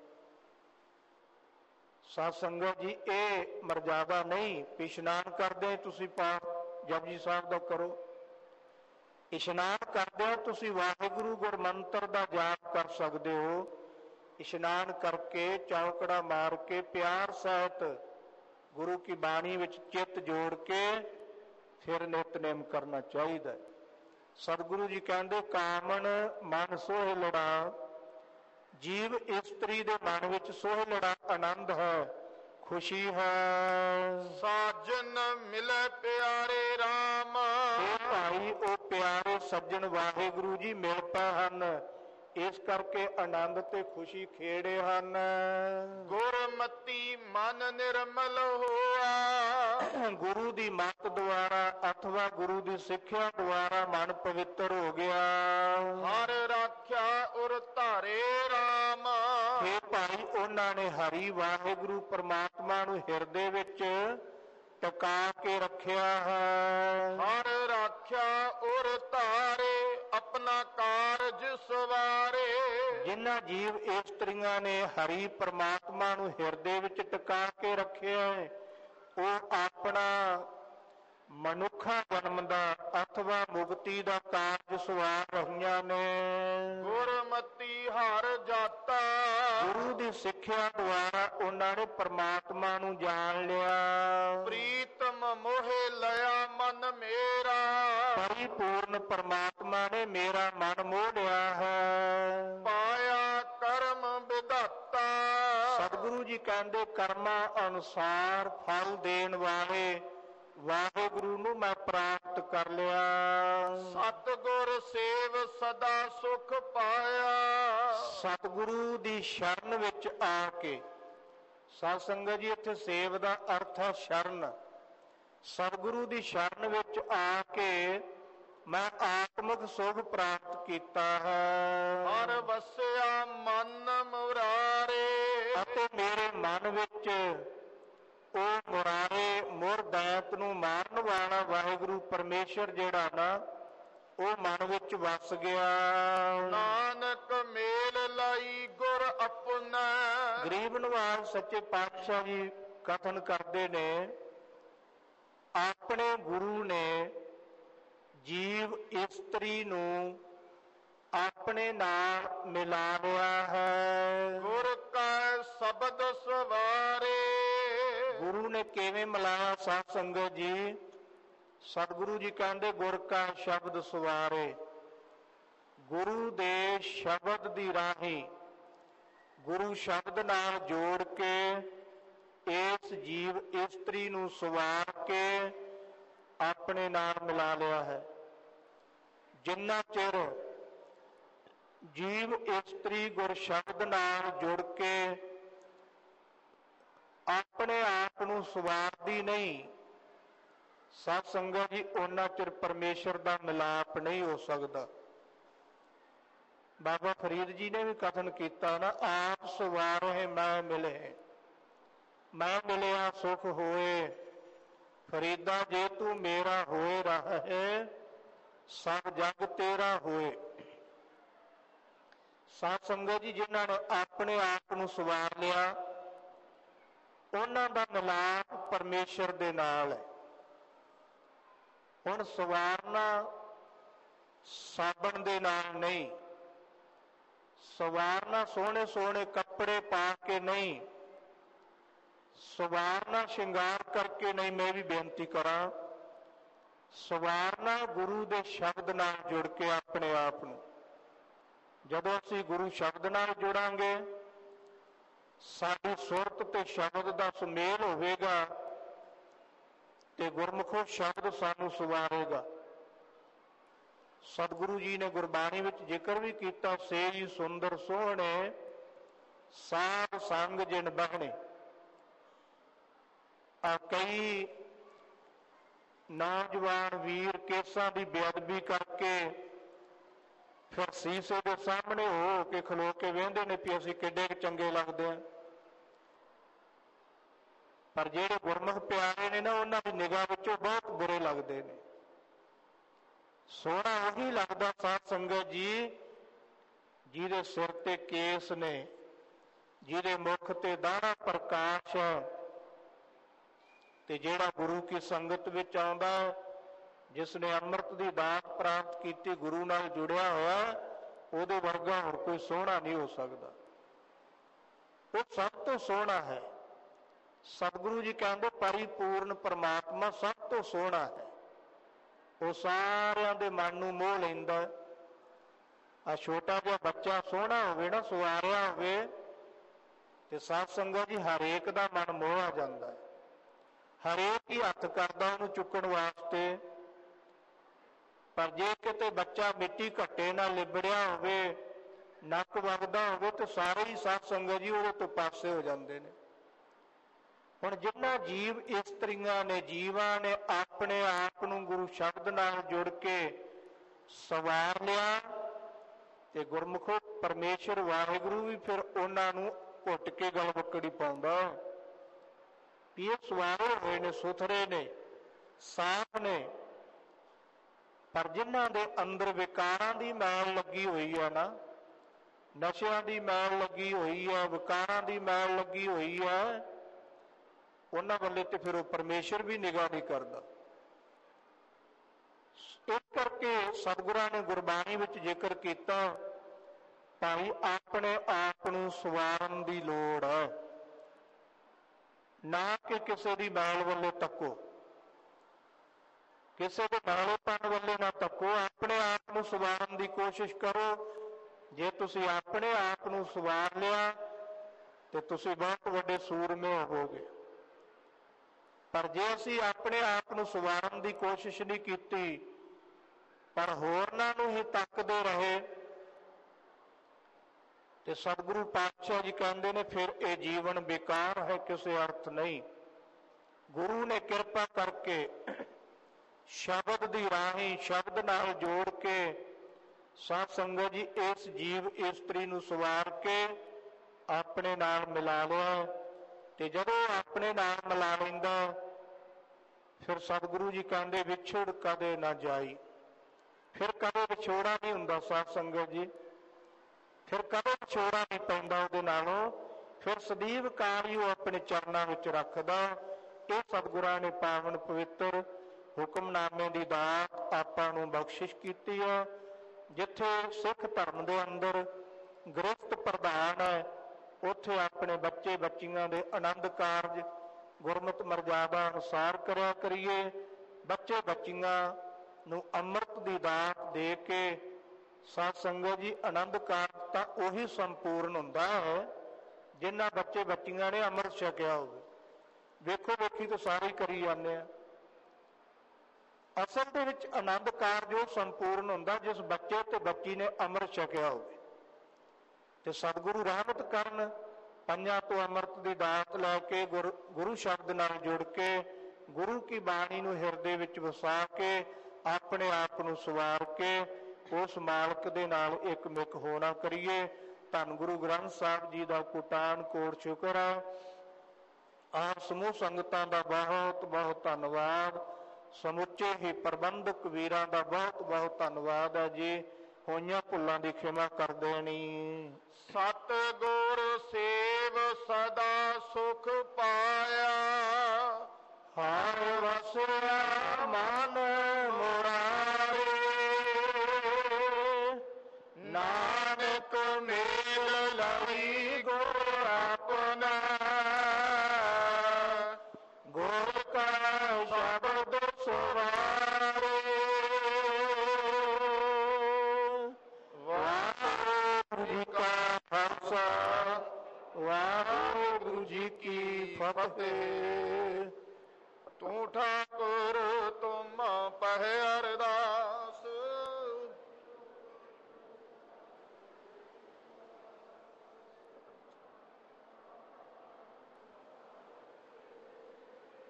[SPEAKER 2] ਸਾਧ ਸੰਗਤ ਜੀ, ਇਹ ਮਰਜ਼ਾਦਾ ਨਹੀਂ ਵੀ ਇਸ਼ਨਾਨ ਕਰਦੇ ਤੁਸੀਂ ਪਾਠ ਜਪਜੀ ਸਾਹਿਬ ਦਾ ਕਰੋ। ਇਸ਼ਨਾਨ ਕਰਦੇ ਤੁਸੀਂ ਵਾਹਿਗੁਰੂ ਗੁਰਮੰਤਰ ਦਾ ਜਾਪ ਕਰ ਸਕਦੇ ਹੋ। ਇਸ਼ਨਾਨ ਕਰਕੇ ਚੌਕੜਾ ਮਾਰ ਕੇ ਪਿਆਰ ਸਹਿਤ ਗੁਰੂ ਕੀ ਬਾਣੀ ਵਿੱਚ ਚਿੱਤ ਜੋੜ ਕੇ ਫਿਰ ਨਿਤਨੇਮ ਕਰਨਾ ਚਾਹੀਦਾ। ਸਤਿਗੁਰੂ ਜੀ ਕਹਿੰਦੇ, ਕਾਮਣ ਮਨ ਸੋਹਿਲੜਾ। ਜੀਵ ਇਸਤਰੀ ਦੇ ਮਨ ਵਿੱਚ ਸੋਹਿਲੜਾ ਆਨੰਦ ਹੈ, ਖੁਸ਼ੀ ਹੈ।
[SPEAKER 1] ਸਾਜਨ ਮਿਲੇ ਪਿਆਰੇ RAM।
[SPEAKER 2] ਇਹ ਭਾਈ, ਉਹ ਪਿਆਰੇ ਸੱਜਣ ਵਾਹਿਗੁਰੂ ਜੀ ਮਿਲ ਪਏ ਹਨ, ਇਸ ਕਰਕੇ ਆਨੰਦ ਤੇ ਖੁਸ਼ੀ ਖੇੜੇ ਹਨ।
[SPEAKER 1] ਗੁਰਮਤੀ ਮਨ ਨਿਰਮਲ ਹੋਆ।
[SPEAKER 2] ਗੁਰੂ ਦੀ ਮੱਤ ਦੁਆਰਾ ਅਥਵਾ ਗੁਰੂ ਦੀ ਸਿੱਖਿਆ ਦੁਆਰਾ ਮਨ ਪਵਿੱਤਰ ਹੋ ਗਿਆ।
[SPEAKER 1] ਹਰ ਰਾਖਿਆ ਉਰ ਧਾਰੇ RAM।
[SPEAKER 2] ਇਹ ਭਾਈ ਭਾਈ ਉਹਨਾਂ ਨੇ ਹਰੀ ਵਾਹਿਗੁਰੂ ਪ੍ਰਮਾਤਮਾ ਨੂੰ ਹਿਰਦੇ ਵਿੱਚ ਟਿਕਾ ਕੇ ਰੱਖਿਆ ਹੈ।
[SPEAKER 1] ਹਰ ਰਾਖਿਆ ਔਰ ਧਾਰੇ ਆਪਣਾ ਕਾਰਜ ਸਵਾਰੇ।
[SPEAKER 2] ਜਿਨ੍ਹਾਂ ਜੀਵ ਇਸਤਰੀਆਂ ਨੇ ਹਰੀ ਪ੍ਰਮਾਤਮਾ ਨੂੰ ਹਿਰਦੇ ਵਿੱਚ ਟਿਕਾ ਕੇ ਰੱਖਿਆ ਹੈ, ਉਹ ਆਪਣਾ ਮਨੁੱਖਾ ਜਨਮ ਦਾ ਅਥਵਾ ਮੁਕਤੀ ਦਾ ਕਾਰਜ ਸਵਾਰ ਰਹੀਆਂ ਨੇ।
[SPEAKER 1] ਗੁਰਮਤੀ ਹਰ ਜਾਤਾ।
[SPEAKER 2] ਗੁਰੂ ਦੀ ਸਿੱਖਿਆ ਦੁਆਰਾ ਉਹਨਾਂ ਨੇ ਪ੍ਰਮਾਤਮਾ ਨੂੰ ਜਾਣ ਲਿਆ।
[SPEAKER 1] ਪ੍ਰੀਤਮ ਮੋਹਿ ਲਿਆ ਮਨ ਮੇਰਾ।
[SPEAKER 2] ਪਰਿਪੂਰਨ ਪ੍ਰਮਾਤਮਾ ਨੇ ਮੇਰਾ ਮਨ ਮੋਹ ਲਿਆ ਹੈ।
[SPEAKER 1] ਪਾਇਆ ਕਰਮ ਵਿਧਾਤਾ।
[SPEAKER 2] ਸਤਿਗੁਰੂ ਜੀ ਕਹਿੰਦੇ ਕਰਮਾਂ ਅਨੁਸਾਰ ਫਲ ਦੇਣ ਵਾਲੇ ਵਾਹਿਗੁਰੂ ਨੂੰ ਮੈਂ ਪ੍ਰਾਪਤ ਕਰ ਲਿਆ।
[SPEAKER 1] ਸਤਿਗੁਰ ਸੇਵ ਸਦਾ ਸੁਖ ਪਾਇਆ।
[SPEAKER 2] ਸਤਿਗੁਰੂ ਦੀ ਸ਼ਰਨ ਵਿੱਚ ਆ ਕੇ, ਸਾਧ ਸੰਗਤ ਜੀ ਇੱਥੇ ਸੇਵ ਦਾ ਅਰਥ ਹੈ ਸ਼ਰਨ। ਸਤਿਗੁਰੂ ਦੀ ਸ਼ਰਨ ਵਿੱਚ ਆ ਕੇ ਮੈਂ ਆਤਮਿਕ ਸੁਖ ਪ੍ਰਾਪਤ ਕੀਤਾ ਹੈ।
[SPEAKER 1] ਹਰ ਵਸਿਆ ਮਨ ਮੁਰਾਰੇ।
[SPEAKER 2] ਅਤੇ ਮੇਰੇ ਮਨ ਵਿੱਚ ਉਹ ਮੁਰਾਰੇ ਮੁਰਦੈਤ ਨੂੰ ਮਾਰਨ ਵਾਲਾ ਵਾਹਿਗੁਰੂ ਪਰਮੇਸ਼ਰ ਜਿਹੜਾ ਨਾ, ਉਹ ਮਨ ਵਿੱਚ ਵਸ ਗਿਆ।
[SPEAKER 1] ਨਾਨਕ ਮੇਲ ਲਈ ਗੁਰ ਆਪਣਾ।
[SPEAKER 2] ਗਰੀਬ ਨਵਾਜ ਸੱਚੇ ਪਾਤਸ਼ਾਹ ਜੀ ਕਥਨ ਕਰਦੇ ਨੇ, ਆਪਣੇ ਗੁਰੂ ਨੇ ਜੀਵ ਇਸਤਰੀ ਨੂੰ ਆਪਣੇ ਨਾਲ ਮਿਲਾ ਲਿਆ ਹੈ।
[SPEAKER 1] ਗੁਰ ਕਾ ਸ਼ਬਦ ਸਵਾਰੇ।
[SPEAKER 2] ਗੁਰੂ ਨੇ ਕਿਵੇਂ ਮਿਲਾਇਆ ਸਾਧ ਸੰਗਤ ਜੀ? ਸਤਿਗੁਰੂ ਜੀ ਕਹਿੰਦੇ ਗੁਰ ਕਾ ਸ਼ਬਦ ਸਵਾਰੇ। ਗੁਰੂ ਦੇ ਸ਼ਬਦ ਦੀ ਰਾਹੀਂ, ਗੁਰੂ ਸ਼ਬਦ ਨਾਲ ਜੋੜ ਕੇ ਇਸ ਜੀਵ ਇਸਤਰੀ ਨੂੰ ਸਵਾਰ ਕੇ ਆਪਣੇ ਨਾਲ ਮਿਲਾ ਲਿਆ ਹੈ। ਜਿੰਨਾ ਚਿਰ ਜੀਵ ਇਸਤਰੀ ਗੁਰ ਸ਼ਬਦ ਨਾਲ ਜੁੜ ਕੇ ਆਪਣੇ ਆਪ ਨੂੰ ਸਵਾਰਦੀ ਨਹੀਂ, ਸਾਧ ਸੰਗਤ ਜੀ, ਉਹਨਾਂ ਚਿਰ ਪਰਮੇਸ਼ਰ ਦਾ ਮਿਲਾਪ ਨਹੀਂ ਹੋ ਸਕਦਾ। ਬਾਬਾ ਫਰੀਦ ਜੀ ਨੇ ਵੀ ਕਥਨ ਕੀਤਾ ਨਾ, ਆਪ ਸਵਾਰੇ ਮੈਂ ਮਿਲੇ, ਮੈਂ ਮਿਲਿਆ ਸੁਖ ਹੋਏ। ਫਰੀਦਾ ਜੇ ਤੂੰ ਮੇਰਾ ਹੋਏ ਰਹੇ, ਸਭ ਜਗ ਤੇਰਾ ਹੋਏ। ਸਾਧ ਸੰਗਤ ਜੀ, ਜਿਨ੍ਹਾਂ ਨੇ ਆਪਣੇ ਆਪ ਨੂੰ ਸਵਾਰ ਲਿਆ, ਉਹਨਾਂ ਦਾ ਮਿਲਾਪ ਪਰਮੇਸ਼ਰ ਦੇ ਨਾਲ ਹੈ। ਹੁਣ ਸਵਾਰਨਾ ਸਾਬਣ ਦੇ ਨਾਲ ਨਹੀਂ, ਸਵਾਰਨਾ ਸੋਹਣੇ ਸੋਹਣੇ ਕੱਪੜੇ ਪਾ ਕੇ ਨਹੀਂ, ਸਵਾਰਨਾ ਸ਼ਿੰਗਾਰ ਕਰਕੇ ਨਹੀਂ। ਮੈਂ ਵੀ ਬੇਨਤੀ ਕਰਾਂ, ਸਵਾਰਨਾ ਗੁਰੂ ਦੇ ਸ਼ਬਦ ਨਾਲ ਜੁੜ ਕੇ ਆਪਣੇ ਆਪ ਨੂੰ। ਜਦੋਂ ਅਸੀਂ ਗੁਰੂ ਸ਼ਬਦ ਨਾਲ ਜੁੜਾਂਗੇ, ਸਾਡੀ ਸੁਰਤ ਤੇ ਸ਼ਬਦ ਦਾ ਸੁਮੇਲ ਹੋਵੇਗਾ ਤੇ ਗੁਰਮੁਖੋ ਸ਼ਬਦ ਸਾਨੂੰ ਸਵਾਰੇਗਾ। ਸਤਿਗੁਰੂ ਜੀ ਨੇ ਗੁਰਬਾਣੀ ਵਿੱਚ ਜ਼ਿਕਰ ਵੀ ਕੀਤਾ, ਸੇਈ ਸੁੰਦਰ ਸੋਹਣੇ ਸਾਧ ਸੰਗ ਜਿਨ ਬਹਿਣੇ। ਕਈ ਨੌਜਵਾਨ ਵੀਰ ਕੇਸਾਂ ਦੀ ਬੇਅਦਬੀ ਕਰਕੇ ਫਿਰ ਸੀਸੇ ਦੇ ਸਾਹਮਣੇ ਹੋ ਕੇ ਖਲੋ ਕੇ ਵੇਖਦੇ ਨੇ ਕਿ ਅਸੀਂ ਕਿੱਡੇ ਚੰਗੇ ਲੱਗਦੇ ਹਾਂ। ਪਰ ਜਿਹੜੇ ਗੁਰਮੁਖ ਪਿਆਰੇ ਨੇ ਨਾ, ਉਹਨਾਂ ਦੀ ਨਿਗਾਹ ਵਿੱਚੋਂ ਬਹੁਤ ਬੁਰੇ ਲੱਗਦੇ ਨੇ। ਸੋਹਣਾ ਉਹੀ ਲੱਗਦਾ ਸਾਧ ਸੰਗਤ ਜੀ, ਜਿਹਦੇ ਸਿਰ ਤੇ ਕੇਸ ਨੇ, ਜਿਹਦੇ ਮੁਖ ਤੇ ਦਾੜਾ ਪ੍ਰਕਾਸ਼ ਹੈ, ਤੇ ਜਿਹੜਾ ਗੁਰੂ ਕੀ ਸੰਗਤ ਵਿੱਚ ਆਉਂਦਾ, ਜਿਸ ਨੇ ਅੰਮ੍ਰਿਤ ਦੀ ਦਾਤ ਪ੍ਰਾਪਤ ਕੀਤੀ, ਗੁਰੂ ਨਾਲ ਜੁੜਿਆ ਹੋਇਆ, ਉਹਦੇ ਵਰਗਾ ਹੋਰ ਕੋਈ ਸੋਹਣਾ ਨਹੀਂ ਹੋ ਸਕਦਾ। ਉਹ ਸਭ ਤੋਂ ਸੋਹਣਾ ਹੈ। ਸਤਿਗੁਰੂ ਜੀ ਕਹਿੰਦੇ ਪਰਿਪੂਰਨ ਪਰਮਾਤਮਾ ਸਭ ਤੋਂ ਸੋਹਣਾ ਹੈ। ਉਹ ਸਾਰਿਆਂ ਦੇ ਮਨ ਨੂੰ ਮੋਹ ਲੈਂਦਾ। ਆ ਛੋਟਾ ਜਿਹਾ ਬੱਚਾ ਸੋਹਣਾ ਹੋਵੇ ਨਾ, ਸਵਾਰਿਆ ਹੋਵੇ, ਤੇ ਸਾਧ ਸੰਗਤ ਜੀ ਹਰੇਕ ਦਾ ਮਨ ਮੋਹ ਆ ਜਾਂਦਾ ਹੈ। ਹਰੇਕ ਹੀ ਹੱਥ ਕਰਦਾ ਉਹਨੂੰ ਚੁੱਕਣ ਵਾਸਤੇ। ਪਰ ਜੇ ਕਿਤੇ ਬੱਚਾ ਮਿੱਟੀ ਘੱਟੇ ਨਾਲ ਲਿਬੜਿਆ ਹੋਵੇ, ਨੱਕ ਵਗਦਾ ਹੋਵੇ, ਤਾਂ ਸਾਰੇ ਹੀ ਸਾਧ ਸੰਗਤ ਜੀ ਉਹਦੇ ਤੋਂ ਪਾਸੇ ਹੋ ਜਾਂਦੇ ਨੇ। ਹੁਣ ਜਿਨ੍ਹਾਂ ਜੀਵ ਇਸਤਰੀਆਂ ਨੇ, ਜੀਵਾਂ ਨੇ ਆਪਣੇ ਆਪ ਨੂੰ ਗੁਰੂ ਸ਼ਬਦ ਨਾਲ ਜੁੜ ਕੇ ਸਵਾਰ ਲਿਆ, ਤੇ ਗੁਰਮੁਖੋ ਪਰਮੇਸ਼ਰ ਵਾਹਿਗੁਰੂ ਵੀ ਫਿਰ ਉਹਨਾਂ ਨੂੰ ਘੁੱਟ ਕੇ ਗਲ ਬੱਕੜੀ ਪਾਉਂਦਾ ਵੀ ਇਹ ਸਵਾਰੇ ਹੋਏ ਨੇ, ਸੁਥਰੇ ਨੇ, ਸਾਫ਼ ਨੇ, ਪਰ ਜਿਨ੍ਹਾਂ ਦੇ ਅੰਦਰ ਵਿਕਾਰਾਂ ਦੀ ਮੈਲ ਲੱਗੀ ਹੋਈ ਹੈ ਨਾ, ਨਸ਼ਿਆਂ ਦੀ ਮੈਲ ਲੱਗੀ ਹੋਈ ਹੈ, ਵਿਕਾਰਾਂ ਦੀ ਮੈਲ ਲੱਗੀ ਹੋਈ ਹੈ, ਉਹਨਾਂ ਵੱਲੇ ਤੇ ਫਿਰ ਉਹ ਪਰਮੇਸ਼ਰ ਵੀ ਨਿਗਾਹ ਨਹੀਂ ਕਰਦਾ। ਇਸ ਕਰਕੇ ਸਤਿਗੁਰਾਂ ਨੇ ਗੁਰਬਾਣੀ ਵਿੱਚ ਜ਼ਿਕਰ ਕੀਤਾ ਭਾਈ ਆਪਣੇ ਆਪ ਨੂੰ ਸਵਾਰਨ ਦੀ ਲੋੜ ਹੈ, ਨਾ ਕਿ ਕਿਸੇ ਦੀ ਮੈਲ ਵੱਲੋਂ ਤੱਕੋ, ਕਿਸੇ ਦੇ ਮੈਲੇਪਨ ਵੱਲੇ ਨਾ ਤੱਕੋ, ਆਪਣੇ ਆਪ ਨੂੰ ਸਵਾਰਨ ਦੀ ਕੋਸ਼ਿਸ਼ ਕਰੋ। ਜੇ ਤੁਸੀਂ ਆਪਣੇ ਆਪ ਨੂੰ ਸਵਾਰ ਲਿਆ ਤੇ ਤੁਸੀਂ ਬਹੁਤ ਵੱਡੇ ਸੂਰਮੇ ਹੋਵੋਗੇ। ਪਰ ਜੇ ਅਸੀਂ ਆਪਣੇ ਆਪ ਨੂੰ ਸਵਾਰਨ ਦੀ ਕੋਸ਼ਿਸ਼ ਨਹੀਂ ਕੀਤੀ, ਪਰ ਹੋਰਨਾਂ ਨੂੰ ਹੀ ਤੱਕਦੇ ਰਹੇ, ਤੇ ਸਤਿਗੁਰੂ ਪਾਤਸ਼ਾਹ ਜੀ ਕਹਿੰਦੇ ਨੇ ਫਿਰ ਇਹ ਜੀਵਨ ਬੇਕਾਰ ਹੈ, ਕਿਸੇ ਅਰਥ ਨਹੀਂ। ਗੁਰੂ ਨੇ ਕਿਰਪਾ ਕਰਕੇ ਸ਼ਬਦ ਦੀ ਰਾਹੀਂ, ਸ਼ਬਦ ਨਾਲ ਜੋੜ ਕੇ ਸਾਧ ਸੰਗਤ ਜੀ ਇਸ ਜੀਵ ਇਸਤਰੀ ਨੂੰ ਸਵਾਰ ਕੇ ਆਪਣੇ ਨਾਲ ਮਿਲਾ ਲਿਆ। ਤੇ ਜਦੋਂ ਆਪਣੇ ਨਾਲ ਮਿਲਾ ਲੈਂਦਾ ਫਿਰ ਸਤਿਗੁਰੂ ਜੀ ਕਹਿੰਦੇ ਵਿਛੜ ਕਦੇ ਨਾ ਜਾਈ। ਫਿਰ ਕਦੇ ਵਿਛੋੜਾ ਨਹੀਂ ਹੁੰਦਾ ਸਾਧ ਸੰਗਤ ਜੀ, ਫਿਰ ਕਦੇ ਵਿਛੋੜਾ ਨਹੀਂ ਪੈਂਦਾ ਉਹਦੇ ਨਾਲੋਂ, ਫਿਰ ਸਦੀਵ ਕਾਲ ਹੀ ਉਹ ਆਪਣੇ ਚਰਨਾਂ ਵਿੱਚ ਰੱਖਦਾ। ਇਹ ਸਤਿਗੁਰਾਂ ਨੇ ਪਾਵਨ ਪਵਿੱਤਰ ਹੁਕਮਨਾਮੇ ਦੀ ਦਾਤ ਆਪਾਂ ਨੂੰ ਬਖਸ਼ਿਸ਼ ਕੀਤੀ ਹੈ। ਜਿੱਥੇ ਸਿੱਖ ਧਰਮ ਦੇ ਅੰਦਰ ਗ੍ਰਸਤ ਪ੍ਰਧਾਨ ਹੈ, ਉੱਥੇ ਆਪਣੇ ਬੱਚੇ ਬੱਚੀਆਂ ਦੇ ਆਨੰਦ ਕਾਰਜ ਗੁਰਮਤਿ ਮਰਜ਼ਾਦਾ ਅਨੁਸਾਰ ਕਰਿਆ ਕਰੀਏ। ਬੱਚੇ ਬੱਚੀਆਂ ਨੂੰ ਅੰਮ੍ਰਿਤ ਦੀ ਦਾਤ ਦੇ ਕੇ ਸਾਧ ਸੰਗਤ ਜੀ ਆਨੰਦ ਕਾਰਜ ਤਾਂ ਉਹੀ ਸੰਪੂਰਨ ਹੁੰਦਾ ਹੈ ਜਿਨ੍ਹਾਂ ਬੱਚੇ ਬੱਚੀਆਂ ਨੇ ਅੰਮ੍ਰਿਤ ਛਕਿਆ ਹੋਵੇ। ਵੇਖੋ ਵੇਖੀ ਤਾਂ ਸਾਰੇ ਕਰੀ ਜਾਂਦੇ ਆ। ਅਸਲ ਦੇ ਵਿੱਚ ਆਨੰਦ ਕਾਰਜ ਉਹ ਸੰਪੂਰਨ ਹੁੰਦਾ ਜਿਸ ਬੱਚੇ ਤੇ ਬੱਚੀ ਨੇ ਅੰਮ੍ਰਿਤ ਛਕਿਆ ਹੋਵੇ। ਤੇ ਸਤਿਗੁਰੂ ਰਹਿਮਤ ਕਰਨ, ਪੰਜਾਂ ਤੋਂ ਅੰਮ੍ਰਿਤ ਦੀ ਦਾਤ ਲੈ ਕੇ ਗੁਰੂ ਸ਼ਬਦ ਨਾਲ ਜੁੜ ਕੇ ਗੁਰੂ ਕੀ ਬਾਣੀ ਨੂੰ ਹਿਰਦੇ ਵਿੱਚ ਵਸਾ ਕੇ ਆਪਣੇ ਆਪ ਨੂੰ ਸਵਾਰ ਕੇ ਉਸ ਮਾਲਕ ਦੇ ਨਾਲ ਇੱਕ ਮਿਕ ਹੋਣਾ ਕਰੀਏ। ਧੰਨ ਗੁਰੂ ਗ੍ਰੰਥ ਸਾਹਿਬ ਜੀ ਦਾ ਕੋਟਾਨ ਕੋਟ ਸ਼ੁਕਰ ਹੈ। ਆਪ ਸਮੂਹ ਸੰਗਤਾਂ ਦਾ ਬਹੁਤ ਬਹੁਤ ਧੰਨਵਾਦ। ਸਮੁੱਚੇ ਹੀ ਪ੍ਰਬੰਧਕ ਵੀਰਾਂ ਦਾ ਬਹੁਤ ਬਹੁਤ ਧੰਨਵਾਦ ਹੈ ਜੀ। ਹੋਈਆਂ ਭੁੱਲਾਂ ਦੀ ਖਿਮਾ ਕਰ ਦੇਣੀ।
[SPEAKER 1] ਸਤਿਗੁਰ ਸੇਵ ਸਦਾ ਸੁਖ ਪਾਇਆ,
[SPEAKER 2] ਹਰ ਵਸਿਆ ਮਨ ਮੁਰਾਰੇ, ਨਾਨਕ ਮੇਲ ਲਵੀ ਗੁਰ ਆਪਣਾ, ਗੁਰ ਕਾ ਸ਼ਬਦ ਸਵਾਰੇ। ਵਾਹਿਗੁਰੂ ਜੀ ਕਾ ਖਾਲਸਾ, ਵਾਹਿਗੁਰੂ ਜੀ ਕੀ ਫਤਿਹ।
[SPEAKER 1] ਤੂੰ ਠਾਕੁਰ ਤੁਮ ਪਹਿ ਅਰਦਾਸ,